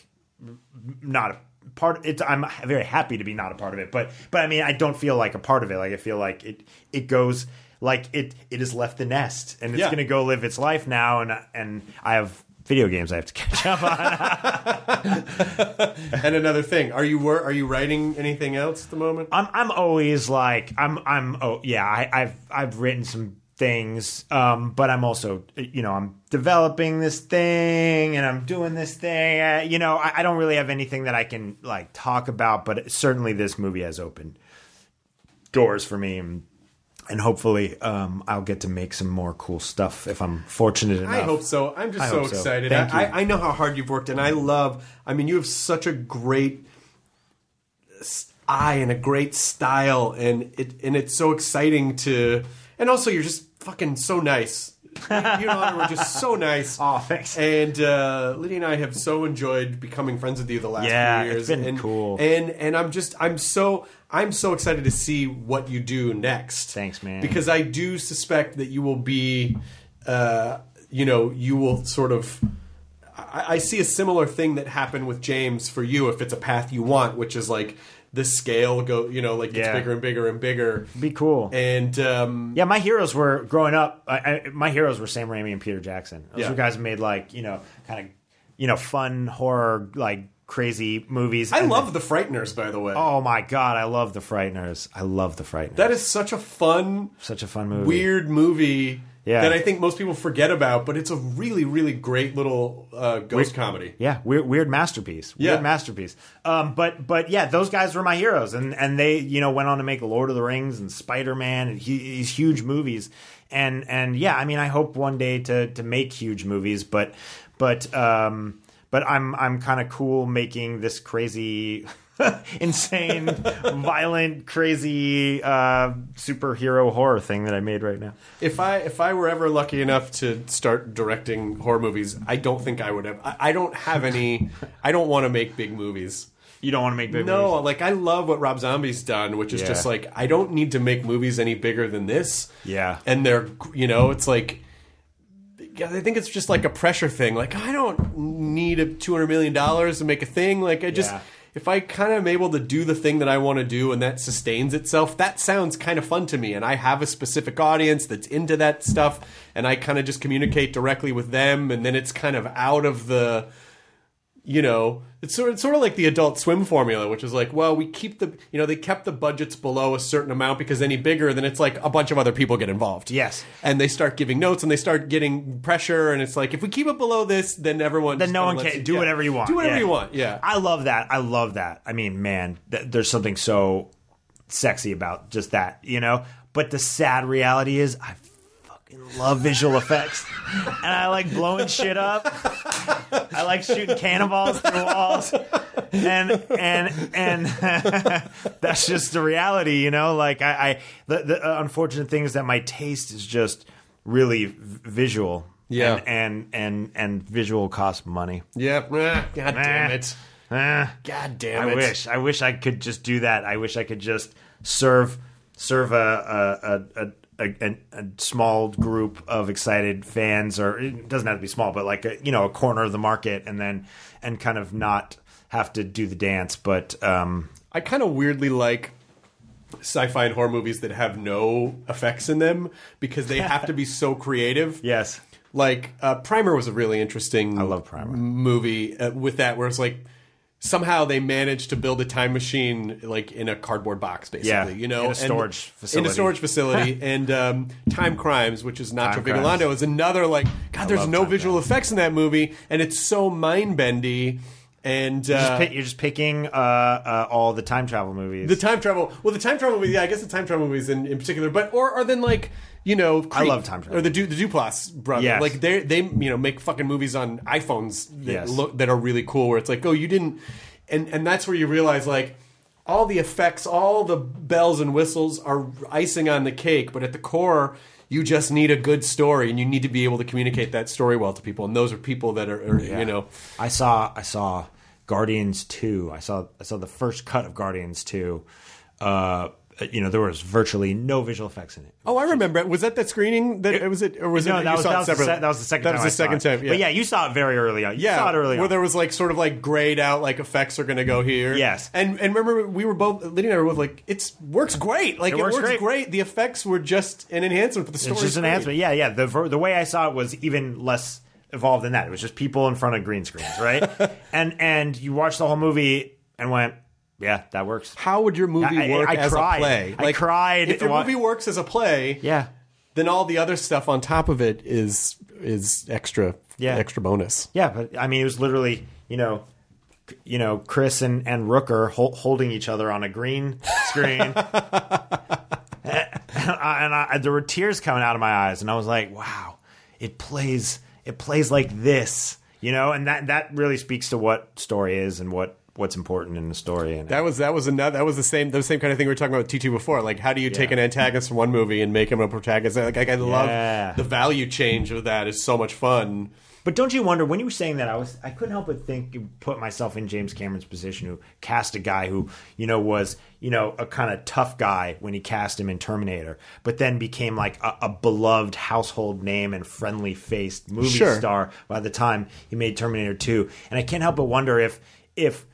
not a part. It's I'm very happy to be not a part of it, but but I mean I don't feel like a part of it. Like I feel like it it goes like it it has left the nest, and it's Yeah. going to go live its life now, and and I have video games I have to catch up on. And another thing, are you wor- are you writing anything else at the moment? I'm I'm always like I'm I'm oh yeah I, I've I've written some things, um, but I'm also you know I'm developing this thing and I'm doing this thing. Uh, you know I, I don't really have anything that I can like talk about, but certainly this movie has opened doors for me. And, And hopefully, um, I'll get to make some more cool stuff if I'm fortunate enough. I hope so. I'm just I so hope so. excited. Thank I, you. I, I know how hard you've worked, and I love. I mean, you have such a great eye and a great style, and it and it's so exciting to. And also, you're just fucking so nice. You and I were just so nice. Oh, thanks. And uh, Lydia and I have so enjoyed becoming friends with you the last Yeah, few years. it's been and, cool. And and I'm just I'm so I'm so excited to see what you do next. Thanks, man. Because I do suspect that you will be, uh, you know, you will sort of. I, I see a similar thing that happened with James for you if it's a path you want, which is like the scale go, you know, like gets Yeah. bigger and bigger and bigger. Be cool. And um, Yeah, my heroes were growing up. I, I, my heroes were Sam Raimi and Peter Jackson. Those Yeah. were guys who made like you know kind of you know fun horror like crazy movies. I And love The Frighteners, by the way. Oh my god, I love The Frighteners. I love The Frighteners. That is such a fun, such a fun movie. weird movie Yeah. that I think most people forget about, but it's a really, really great little uh, ghost comedy. Yeah, weird, weird masterpiece. Yeah. Weird masterpiece. Um, but but yeah, those guys were my heroes, and and they you know went on to make Lord of the Rings and Spider Man and hu- these huge movies. And and yeah, I mean, I hope one day to to make huge movies, but but um, but I'm I'm kind of cool making this crazy. insane, violent, crazy uh, superhero horror thing that I made right now. If I if I were ever lucky enough to start directing horror movies, I don't think I would have. I, I don't have any. I don't want to make big movies. You don't want to make big No, movies? like I love what Rob Zombie's done, which is Yeah. just like I don't need to make movies any bigger than this. Yeah. And they're you know it's like. I think it's just like a pressure thing. Like I don't need a two hundred million dollars to make a thing. Like I just. Yeah. If I kind of am able to do the thing that I want to do and that sustains itself, that sounds kind of fun to me. And I have a specific audience that's into that stuff, and I kind of just communicate directly with them, and then it's kind of out of the, you know, it's sort of, it's sort of like the Adult Swim formula, which is like, well, we keep the, you know, they kept the budgets below a certain amount because any bigger, then it's like a bunch of other people get involved. Yes. And they start giving notes and they start getting pressure, and it's like, if we keep it below this, then everyone Then just no kinda one lets can it- do yeah. whatever you want. Do whatever Yeah. you want. Yeah. I love that. I love that. I mean, man, th- there's something so sexy about just that, you know? But the sad reality is I fucking love visual effects. And I like blowing shit up. I like shooting cannonballs through walls. And and and that's just the reality, you know? Like I, I the, the unfortunate thing is that my taste is just really v- visual. Yeah. And and and, and visual costs money. Yeah. Ah, God damn Eh. it. Eh. God damn I it. wish. I wish I could just do that. I wish I could just serve serve a a, a, a, a, a small group of excited fans, or it doesn't have to be small, but like a, you know, a corner of the market, and then and kind of not have to do the dance. But um, I kind of weirdly like sci-fi and horror movies that have no effects in them because they have to be so creative. yes, Like uh, Primer was a really interesting I love Primer. movie uh, with that, where it's like somehow they managed to build a time machine like in a cardboard box, basically. Yeah, you know, in a And- storage facility. In a storage facility, and um, Time Crimes, which is Nacho Time Vigalondo, Crimes. is another like God. There's love no Time visual Crimes. effects in that movie, and it's so mind bendy. And you're, uh, just pick, you're just picking uh, uh, all the time travel movies. the time travel, well, the time travel movie, yeah, I guess the time travel movies in, in particular, but or or then like you know, Creep, love time travel. or the Du- the Duplass brothers, Yes. like they they you know make fucking movies on iPhones that Yes. look that are really cool, where it's like, oh, you didn't, and and that's where you realize like all the effects, all the bells and whistles are icing on the cake, but at the core. You just need a good story, and you need to be able to communicate that story well to people. And those are people that are, are Yeah. you know, I saw I saw Guardians two. I saw I saw the first cut of Guardians two. Uh, you know, there was virtually no visual effects in it. Oh, I remember. Was that that screening? That it was it, or was no, it? that you was, saw that, it was the separately? se- that was the second That time. was I the second saw it. time. Yeah. But yeah, you saw it very early on. You Yeah, saw it early where on. there was like sort of like grayed out, like effects are going to go here. Yes. and and remember we were both Lydia and I were both like, it works great. Like It it, works works great. great. The effects were just an enhancement, but the story It's just an enhancement. Yeah, yeah. The ver- the way I saw it was even less evolved in that. It was just people in front of green screens, right? and and you watch the whole movie and went, yeah, that works. How would your movie I- I- work I as cried. a play? I cried. If your Wa- movie works as a play, Yeah. then all the other stuff on top of it is is extra, Yeah. extra bonus. Yeah, but I mean, it was literally, you know, c- you know, Chris and, and Rooker hol- holding each other on a green screen. and I, I, there were tears coming out of my eyes, and I was like, wow, it plays, it plays like this, you know, and that, that really speaks to what story is and what, what's important in the story. And That was that was another that was the same the same kind of thing we were talking about with T two before. Like, how do you take Yeah. an antagonist from one movie and make him a protagonist? Like, I, I love Yeah. the value change of that. Is so much fun. But don't you wonder, when you were saying that, I was I couldn't help but think, put myself in James Cameron's position, who cast a guy who, you know, was, you know, a kind of tough guy when he cast him in Terminator, but then became like a, a beloved household name and friendly faced movie Sure. star by the time he made Terminator two. And I can't help but wonder if if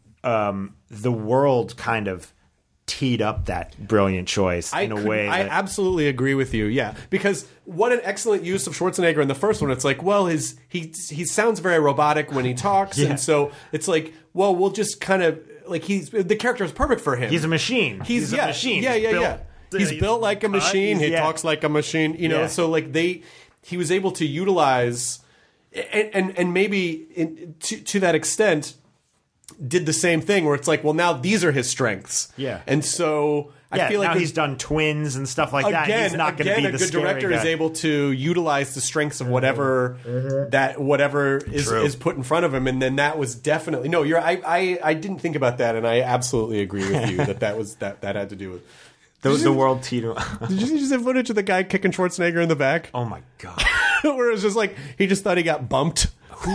um, the world kind of teed up that brilliant choice I in a couldn't- way. I that- absolutely agree with you. Yeah, because what an excellent use of Schwarzenegger in the first one. It's like, well, his he he sounds very robotic when he talks, Yeah. and so it's like, well, we'll just kind of like he's the character is perfect for him. He's a machine. He's, He's yeah, a machine. Yeah, He's yeah, built- yeah. He's, he's built like a cut, machine. he's- He yeah. talks like a machine. You know, Yeah. so like they, he was able to utilize, and and, and maybe in, to to that extent, did the same thing where it's like, well, now these are his strengths. Yeah. and so Yeah, I feel like now this- he's done Twins and stuff like that. Again, He's not going to again, be a the good scary director guy. is able to utilize the strengths of whatever that whatever is, True. is put in front of him, and then that was definitely no. You're I, I I didn't think about that, and I absolutely agree with you that that was that that had to do with. the, the world teeter. Did you see just the footage of the guy kicking Schwarzenegger in the back? Oh my god! Where it was just like he just thought he got bumped.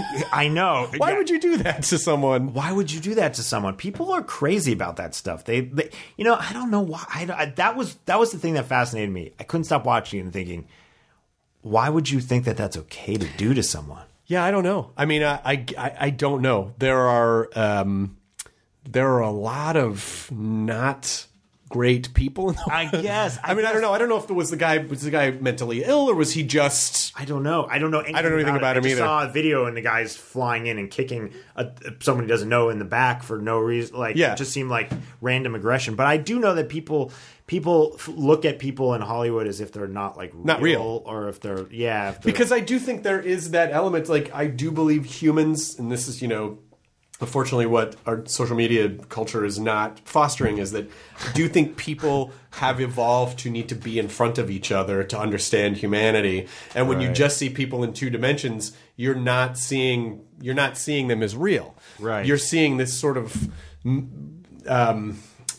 I know. Why Yeah. would you do that to someone? Why would you do that to someone? People are crazy about that stuff. They, they you know, I don't know why. I, I, that was that was the thing that fascinated me. I couldn't stop watching it and thinking, why would you think that that's okay to do to someone? Yeah, I don't know. I mean, I I, I- I don't know. There are um, there are a lot of not great people in the world. I guess. I, mean, I don't know. I don't know if it was the guy was the guy mentally ill or was he just. I don't know. I don't know. Anything I don't know anything about it. him I just either. saw a video and the guy's flying in and kicking a, someone he doesn't know in the back for no reason. Like, Yeah. it just seemed like random aggression. But I do know that people people f- look at people in Hollywood as if they're not like Not real. or if they're yeah. If they're, Because I do think there is that element. Like, I do believe humans, and this is, you know, unfortunately what our social media culture is not fostering, is that I do think people have evolved to need to be in front of each other to understand humanity. And when you Right. just see people in two dimensions, you're not seeing you're not seeing them as real. Right. You're seeing this sort of m- um,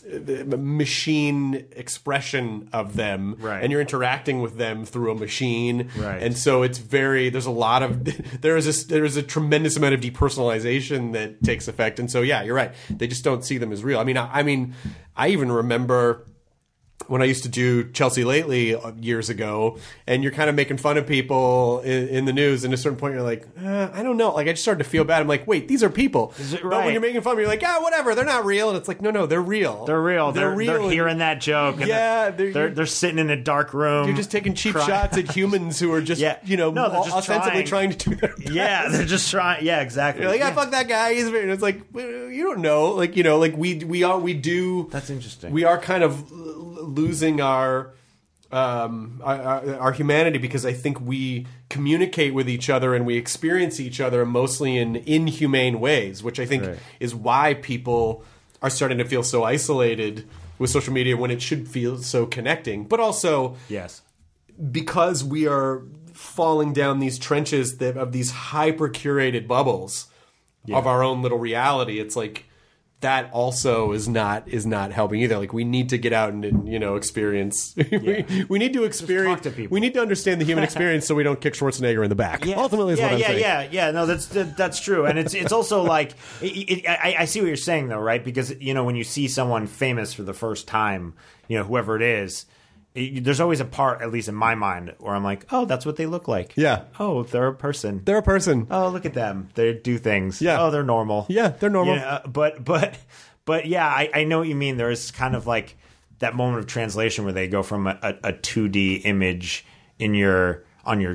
machine expression of them, Right. and you're interacting with them through a machine, Right. and so it's very there's a lot of there is a there is a tremendous amount of depersonalization that takes effect, and so yeah, you're right, they just don't see them as real. I mean, I, I mean, I even remember when I used to do Chelsea Lately years ago, and you're kind of making fun of people in, in the news, and at a certain point you're like, uh, I don't know. Like, I just started to feel bad. I'm like, wait, these are people. Is it But right? when you're making fun of them, you're like, ah, whatever, they're not real. And it's like, no, no, they're real. They're real. They're, they're, real. and hearing that joke. And Yeah, they're, they're- they're they're sitting in a dark room. You're just taking cheap crying. shots at humans who are just, Yeah. you know, No, they're just ostensibly trying. trying. to do their best. Yeah, they're just trying. Yeah, exactly. You're like, ah, Yeah. fuck that guy. He's very, and it's like, well, you don't know. Like, you know, like we we are we do. That's interesting. We are kind of l- losing our. Um, our, our, our humanity, because I think we communicate with each other and we experience each other mostly in inhumane ways, which I think Right. is why people are starting to feel so isolated with social media when it should feel so connecting. But also, Yes. because we are falling down these trenches that, of these hyper curated bubbles of our own little reality, it's like that also is not is not helping either. Like, we need to get out and, and you know, experience. we, we need to experience. to people. We need to understand the human experience so we don't kick Schwarzenegger in the back. Yeah. Ultimately, is yeah, what I'm yeah, saying. yeah, yeah. No, that's that, that's true, and it's it's also like it, it, I, I see what you're saying though, right? Because you know when you see someone famous for the first time, you know whoever it is, it, there's always a part, at least in my mind, where I'm like, oh, that's what they look like. Yeah. Oh, they're a person. They're a person. Oh, look at them. They do things. Yeah. Oh, they're normal. Yeah, they're normal. Yeah, but but but yeah, I, I know what you mean. There's kind of like that moment of translation where they go from a, a, a two D image in your on your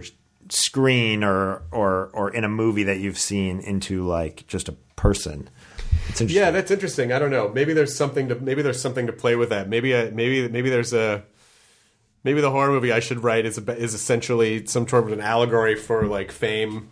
screen or or or in a movie that you've seen into like just a person. It's interesting. Yeah, that's interesting. I don't know. Maybe there's something to maybe there's something to play with that. Maybe I, maybe maybe there's a maybe the horror movie I should write is a, is essentially some sort of an allegory for like fame.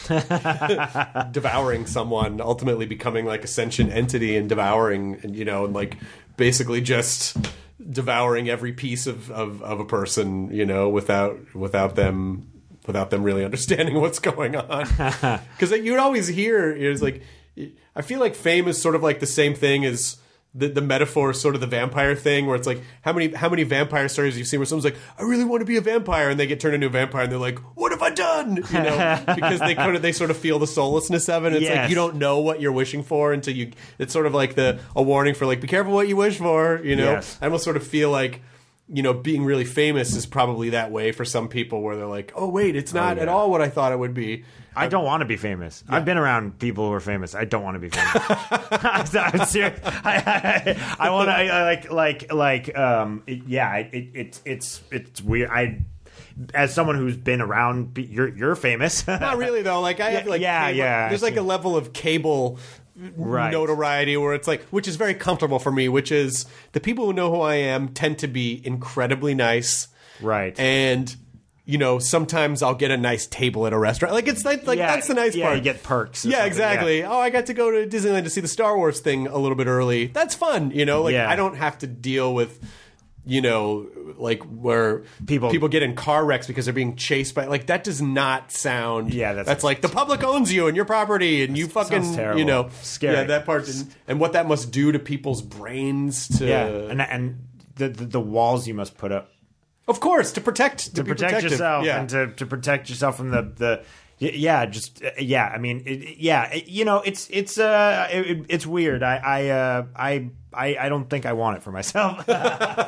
Devouring someone, ultimately becoming like a sentient entity and devouring, and you know, and like basically just devouring every piece of, of, of a person, you know, without without them without them really understanding what's going on. Because you'd always hear is like, I feel like fame is sort of like the same thing as. The, the metaphor is sort of the vampire thing, where it's like how many how many vampire stories you've seen where someone's like, I really want to be a vampire, and they get turned into a vampire, and they're like, what have I done? You know, because they kind of they sort of feel the soullessness of it. It's Yes. like you don't know what you're wishing for until you. It's sort of like the a warning for like, be careful what you wish for. You know, Yes. I almost sort of feel like. You know, being really famous is probably that way for some people, where they're like, "Oh, wait, it's not yeah. at all what I thought it would be." I don't want to be famous. I've been around people who are famous. I don't want to be famous. I'm serious. I, I, I want to I, I like like like um it, yeah. It, it it's it's it's weird. I as someone who's been around, you're you're famous. Not really though. Like I have like yeah, cable, yeah, There's I like see. a level of cable. Right. Notoriety where it's like, which is very comfortable for me, which is the people who know who I am tend to be incredibly nice, Right. and you know, sometimes I'll get a nice table at a restaurant. Like it's like, like Yeah, that's the nice yeah, part. you get perks or Yeah, something, exactly. yeah. Oh, I got to go to Disneyland to see the Star Wars thing a little bit early. That's fun, you know. Like Yeah. I don't have to deal with. You know, like where People- people get in car wrecks because they're being chased by like that does not sound. Yeah, that's- that's like the public owns you and your property and you fucking sounds terrible. you know Scary. Yeah, that part and, and what that must do to people's brains to Yeah, and and the, the the walls you must put up of course to protect to, to be protect protective. yourself Yeah. and to, to protect yourself from the the y- yeah just uh, yeah I mean it, yeah it, you know it's it's uh it, it's weird I I uh I. I, I don't think I want it for myself. If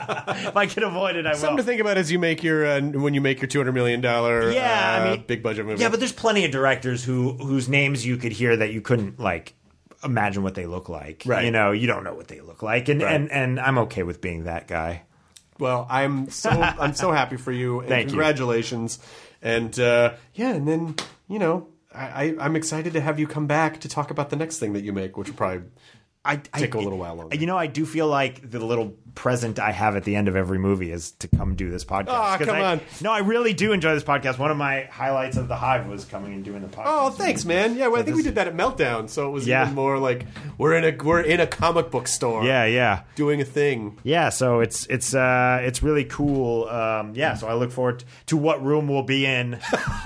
I can avoid it, I will. Something to think about as you make your uh, when you make your two hundred million dollar Yeah, uh, I mean- big budget movie. Yeah, but there's plenty of directors who whose names you could hear that you couldn't like imagine what they look like. Right. You know, you don't know what they look like, and Right. and, and I'm okay with being that guy. Well, I'm so I'm so happy for you, and Thank you. congratulations. And uh, yeah, and then you know, I, I, I'm excited to have you come back to talk about the next thing that you make, which will probably I take I, a little while longer. You know, I do feel like the little present I have at the end of every movie is to come do this podcast. Aw, 'Cause come I- on. No, I really do enjoy this podcast. One of my highlights of the Hive was coming and doing the podcast. Oh, thanks, man. Yeah, well, I So think we this- did that at Meltdown, so it was Yeah. even more like we're in a we're in a comic book store, Yeah, yeah. doing a thing. Yeah, so it's it's uh it's really cool. Um, yeah, so I look forward to what room we'll be in.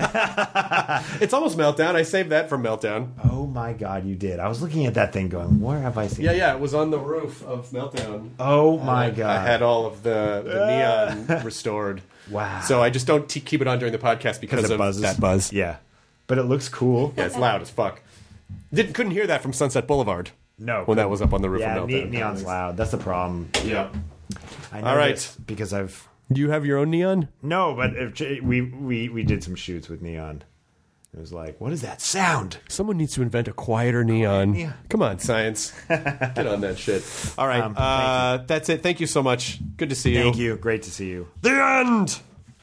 It's almost Meltdown. I saved that for Meltdown. Oh my God, you did! I was looking at that thing, going, "Where have I seen?" Yeah, it? yeah, it was on the roof of Meltdown. Oh my I, God! I had all of the, the neon restored. Wow. So I just don't t- keep it on during the podcast because it of buzzes. that buzz. Yeah, but it looks cool. Yeah, it's loud as fuck. Didn't couldn't hear that from Sunset Boulevard. No, when that was up on the roof yeah, of ne- Meltdown. neon's loud. That's the problem. Yeah. I know All right. this because I've Do you have your own neon? no, but if, we we we did some shoots with neon. It was like, what is that sound? Someone needs to invent a quieter neon. neon. Come on, science. Get on that shit. All right. Um, uh, that's it. Thank you so much. Good to see you. Thank you. Great to see you. The end.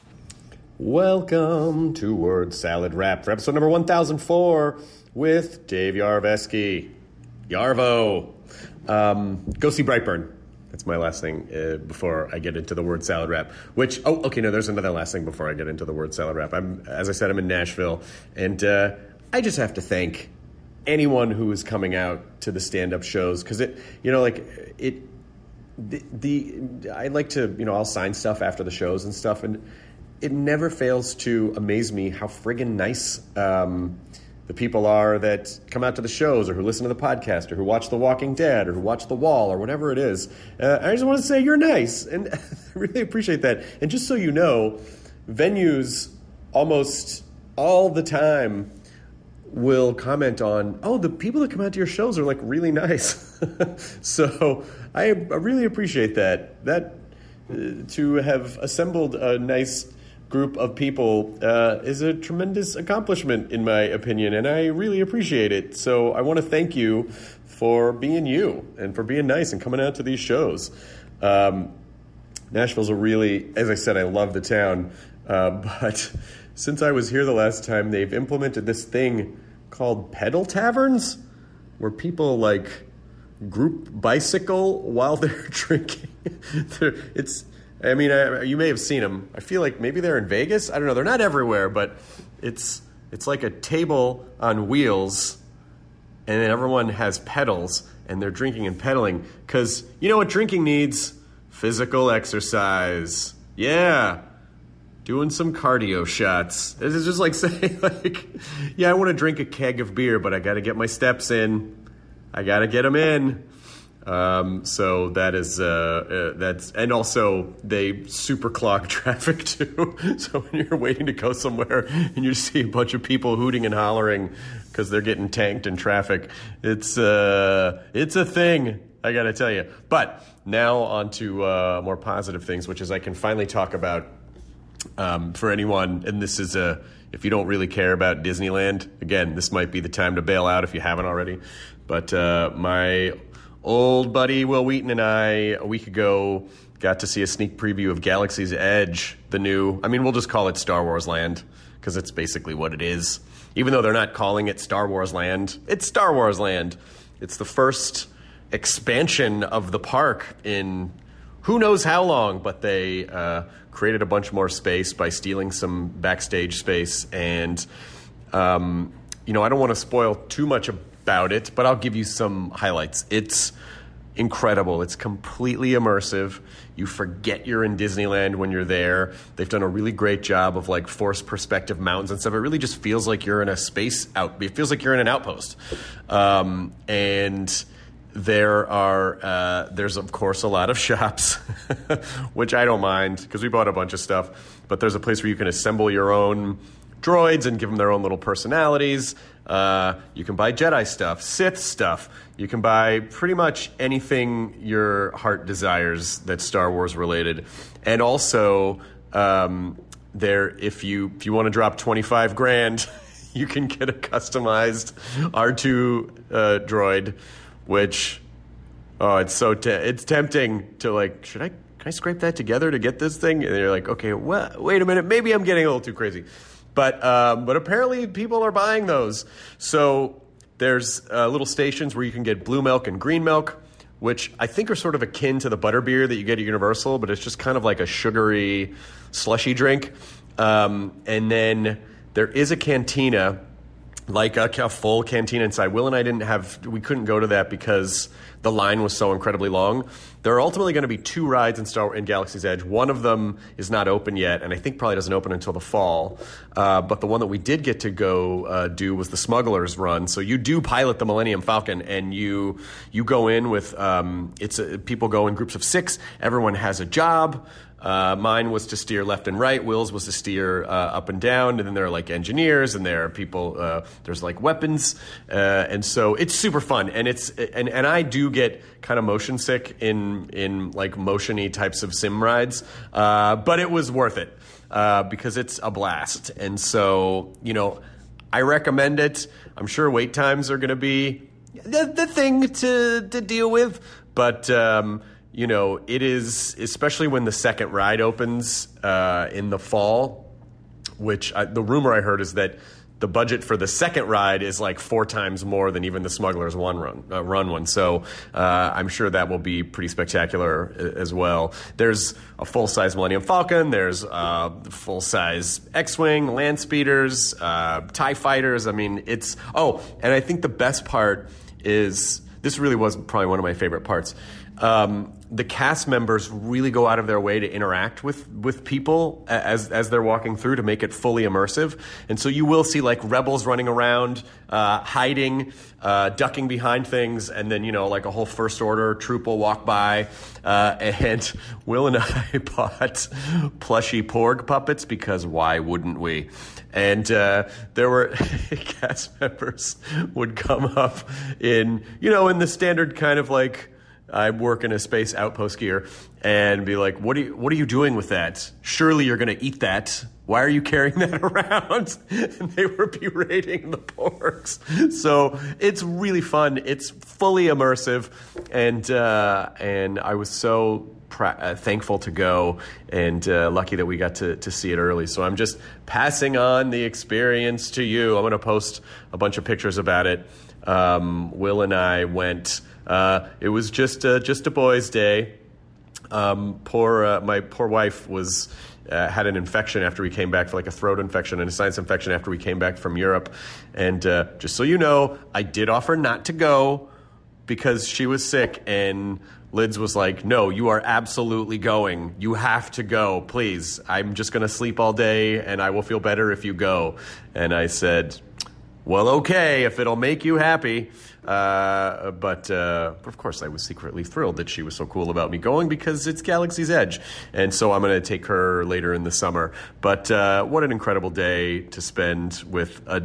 Welcome to Word Salad Wrap for episode number one thousand four with Dave Yarveski. Yarvo. Um, go see Brightburn. That's my last thing uh, before I get into the Word Salad Wrap. Which, oh, okay, no, there's another last thing before I get into the Word Salad Wrap. I'm, as I said, I'm in Nashville, and uh, I just have to thank anyone who is coming out to the stand-up shows, because it, you know, like, it, the, the, I like to, you know, I'll sign stuff after the shows and stuff, and it never fails to amaze me how friggin' nice um, the people are that come out to the shows, or who listen to the podcast, or who watch The Walking Dead, or who watch The Wall, or whatever it is. Uh, I just want to say you're nice, and I really appreciate that. And just so you know, venues almost all the time will comment on, oh, the people that come out to your shows are like really nice. So I, I really appreciate that. That uh, to have assembled a nice group of people uh, is a tremendous accomplishment, in my opinion, and I really appreciate it. So I want to thank you for being you and for being nice and coming out to these shows. Um, Nashville's a really, as I said, I love the town, uh, but since I was here the last time, they've implemented this thing called pedal taverns, where people like group bicycle while they're drinking. It's, I mean, I, you may have seen them. I feel like maybe they're in Vegas. I don't know. They're not everywhere, but it's it's like a table on wheels, and then everyone has pedals, and they're drinking and pedaling. Because you know what drinking needs? Physical exercise. Yeah. Doing some cardio shots. It's just like saying, like, yeah, I want to drink a keg of beer, but I got to get my steps in. I got to get them in. Um, so that is, uh, uh, that's, and also they super clog traffic too. So when you're waiting to go somewhere and you see a bunch of people hooting and hollering because they're getting tanked in traffic, it's, uh, it's a thing, I got to tell you. But now on to uh, more positive things, which is I can finally talk about Um, for anyone, and this is a, if you don't really care about Disneyland, again, this might be the time to bail out if you haven't already. But uh, my old buddy Will Wheaton and I, a week ago, got to see a sneak preview of Galaxy's Edge, the new, I mean, we'll just call it Star Wars Land, because it's basically what it is. Even though they're not calling it Star Wars Land, it's Star Wars Land. It's the first expansion of the park in who knows how long, but they uh, created a bunch more space by stealing some backstage space. And, um, you know, I don't want to spoil too much about it, but I'll give you some highlights. It's incredible. It's completely immersive. You forget you're in Disneyland when you're there. They've done a really great job of, like, forced perspective mountains and stuff. It really just feels like you're in a space out. It feels like you're in an outpost. Um, and... There are, uh, there's of course a lot of shops, which I don't mind because we bought a bunch of stuff, but there's a place where you can assemble your own droids and give them their own little personalities. Uh, you can buy Jedi stuff, Sith stuff. You can buy pretty much anything your heart desires that's Star Wars related. And also, um, there, if you, if you want to drop twenty-five grand, you can get a customized R two uh, droid. Which, oh, it's so te- it's tempting to, like, should I can I scrape that together to get this thing? And you're like, okay, well, wait a minute, maybe I'm getting a little too crazy, but um, but apparently people are buying those. So there's uh, little stations where you can get blue milk and green milk, which I think are sort of akin to the butterbeer that you get at Universal, but it's just kind of like a sugary, slushy drink. Um, and then there is a cantina. Like a, a full cantina inside. Will and I didn't have, we couldn't go to that because the line was so incredibly long. There are ultimately going to be two rides in Star in Galaxy's Edge. One of them is not open yet, and I think probably doesn't open until the fall. Uh, but the one that we did get to go uh, do was the Smuggler's Run. So you do pilot the Millennium Falcon, and you you go in with um, it's a, people go in groups of six. Everyone has a job. Uh, mine was to steer left and right. Will's was to steer uh, up and down. And then there are like engineers, and there are people. Uh, there's like weapons, uh, and so it's super fun. And it's and, and I do get kind of motion sick in in like motion-y types of sim rides, uh, but it was worth it uh, because it's a blast. And so you know, I recommend it. I'm sure wait times are going to be the, the thing to to deal with, but. Um, You know, it is, especially when the second ride opens uh, in the fall, which I, the rumor I heard is that the budget for the second ride is like four times more than even the Smuggler's One run, uh, run one. So uh, I'm sure that will be pretty spectacular as well. There's a full-size Millennium Falcon. There's uh, full-size X-Wing, land speeders, uh, TIE fighters. I mean, it's, oh, and I think the best part is, this really was probably one of my favorite parts. Um, the cast members really go out of their way to interact with, with people as as they're walking through to make it fully immersive. And so you will see like rebels running around, uh, hiding, uh, ducking behind things, and then, you know, like a whole First Order troop will walk by. Uh, and Will and I bought plushy Porg puppets because why wouldn't we? And uh, there were cast members would come up in, you know, in the standard kind of like, I work in a space outpost gear, and be like, what are you, what are you doing with that? Surely you're going to eat that. Why are you carrying that around? And they were berating the Porgs. So it's really fun. It's fully immersive. And, uh, and I was so pra- uh, thankful to go and uh, lucky that we got to, to see it early. So I'm just passing on the experience to you. I'm going to post a bunch of pictures about it. Um, Will and I went. Uh, it was just uh, just a boys' day. Um, poor uh, my poor wife was uh, had an infection after we came back, for like a throat infection and a sinus infection after we came back from Europe. And uh, just so you know, I did offer not to go because she was sick, and Lids was like, "No, you are absolutely going. You have to go, please. I'm just going to sleep all day, and I will feel better if you go." And I said, "Well, okay, if it'll make you happy." Uh, but, uh, but of course, I was secretly thrilled that she was so cool about me going because it's Galaxy's Edge. And so I'm going to take her later in the summer. But uh, what an incredible day to spend with a,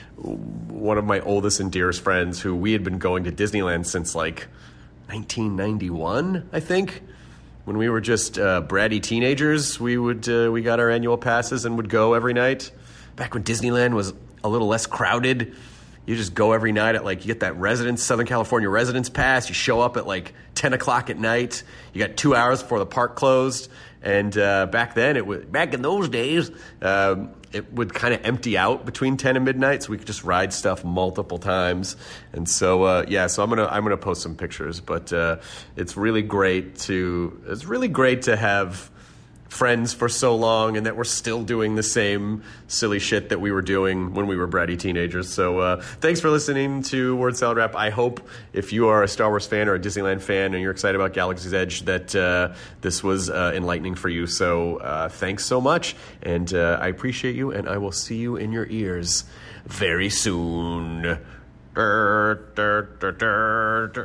one of my oldest and dearest friends who we had been going to Disneyland since like nineteen ninety-one, I think. When we were just uh, bratty teenagers, we would uh, we got our annual passes and would go every night. Back when Disneyland was a little less crowded. You just go every night at like, you get that residence, Southern California residence pass. You show up at like ten o'clock at night. You got two hours before the park closed. And uh, back then, it was, back in those days, um, it would kind of empty out between ten and midnight, so we could just ride stuff multiple times. And so, uh, yeah, so I'm gonna I'm gonna post some pictures. But uh, it's really great to it's really great to have friends for so long, and that we're still doing the same silly shit that we were doing when we were bratty teenagers. So uh, thanks for listening to Word Salad Wrap. I hope if you are a Star Wars fan or a Disneyland fan and you're excited about Galaxy's Edge, that uh, this was uh, enlightening for you. So uh, thanks so much, and uh, I appreciate you, and I will see you in your ears very soon. Dur, dur, dur, dur, dur.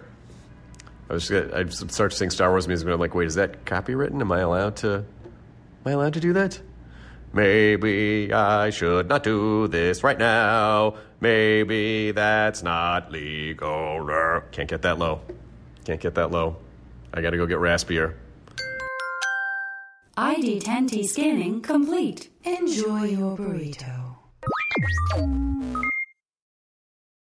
I was I start to sing Star Wars music, but I'm like, wait, is that copywritten? Am I allowed to... Am I allowed to do that? Maybe I should not do this right now. Maybe that's not legal. Can't get that low. Can't get that low. I gotta go get raspier. I D ten T scanning complete. Enjoy your burrito.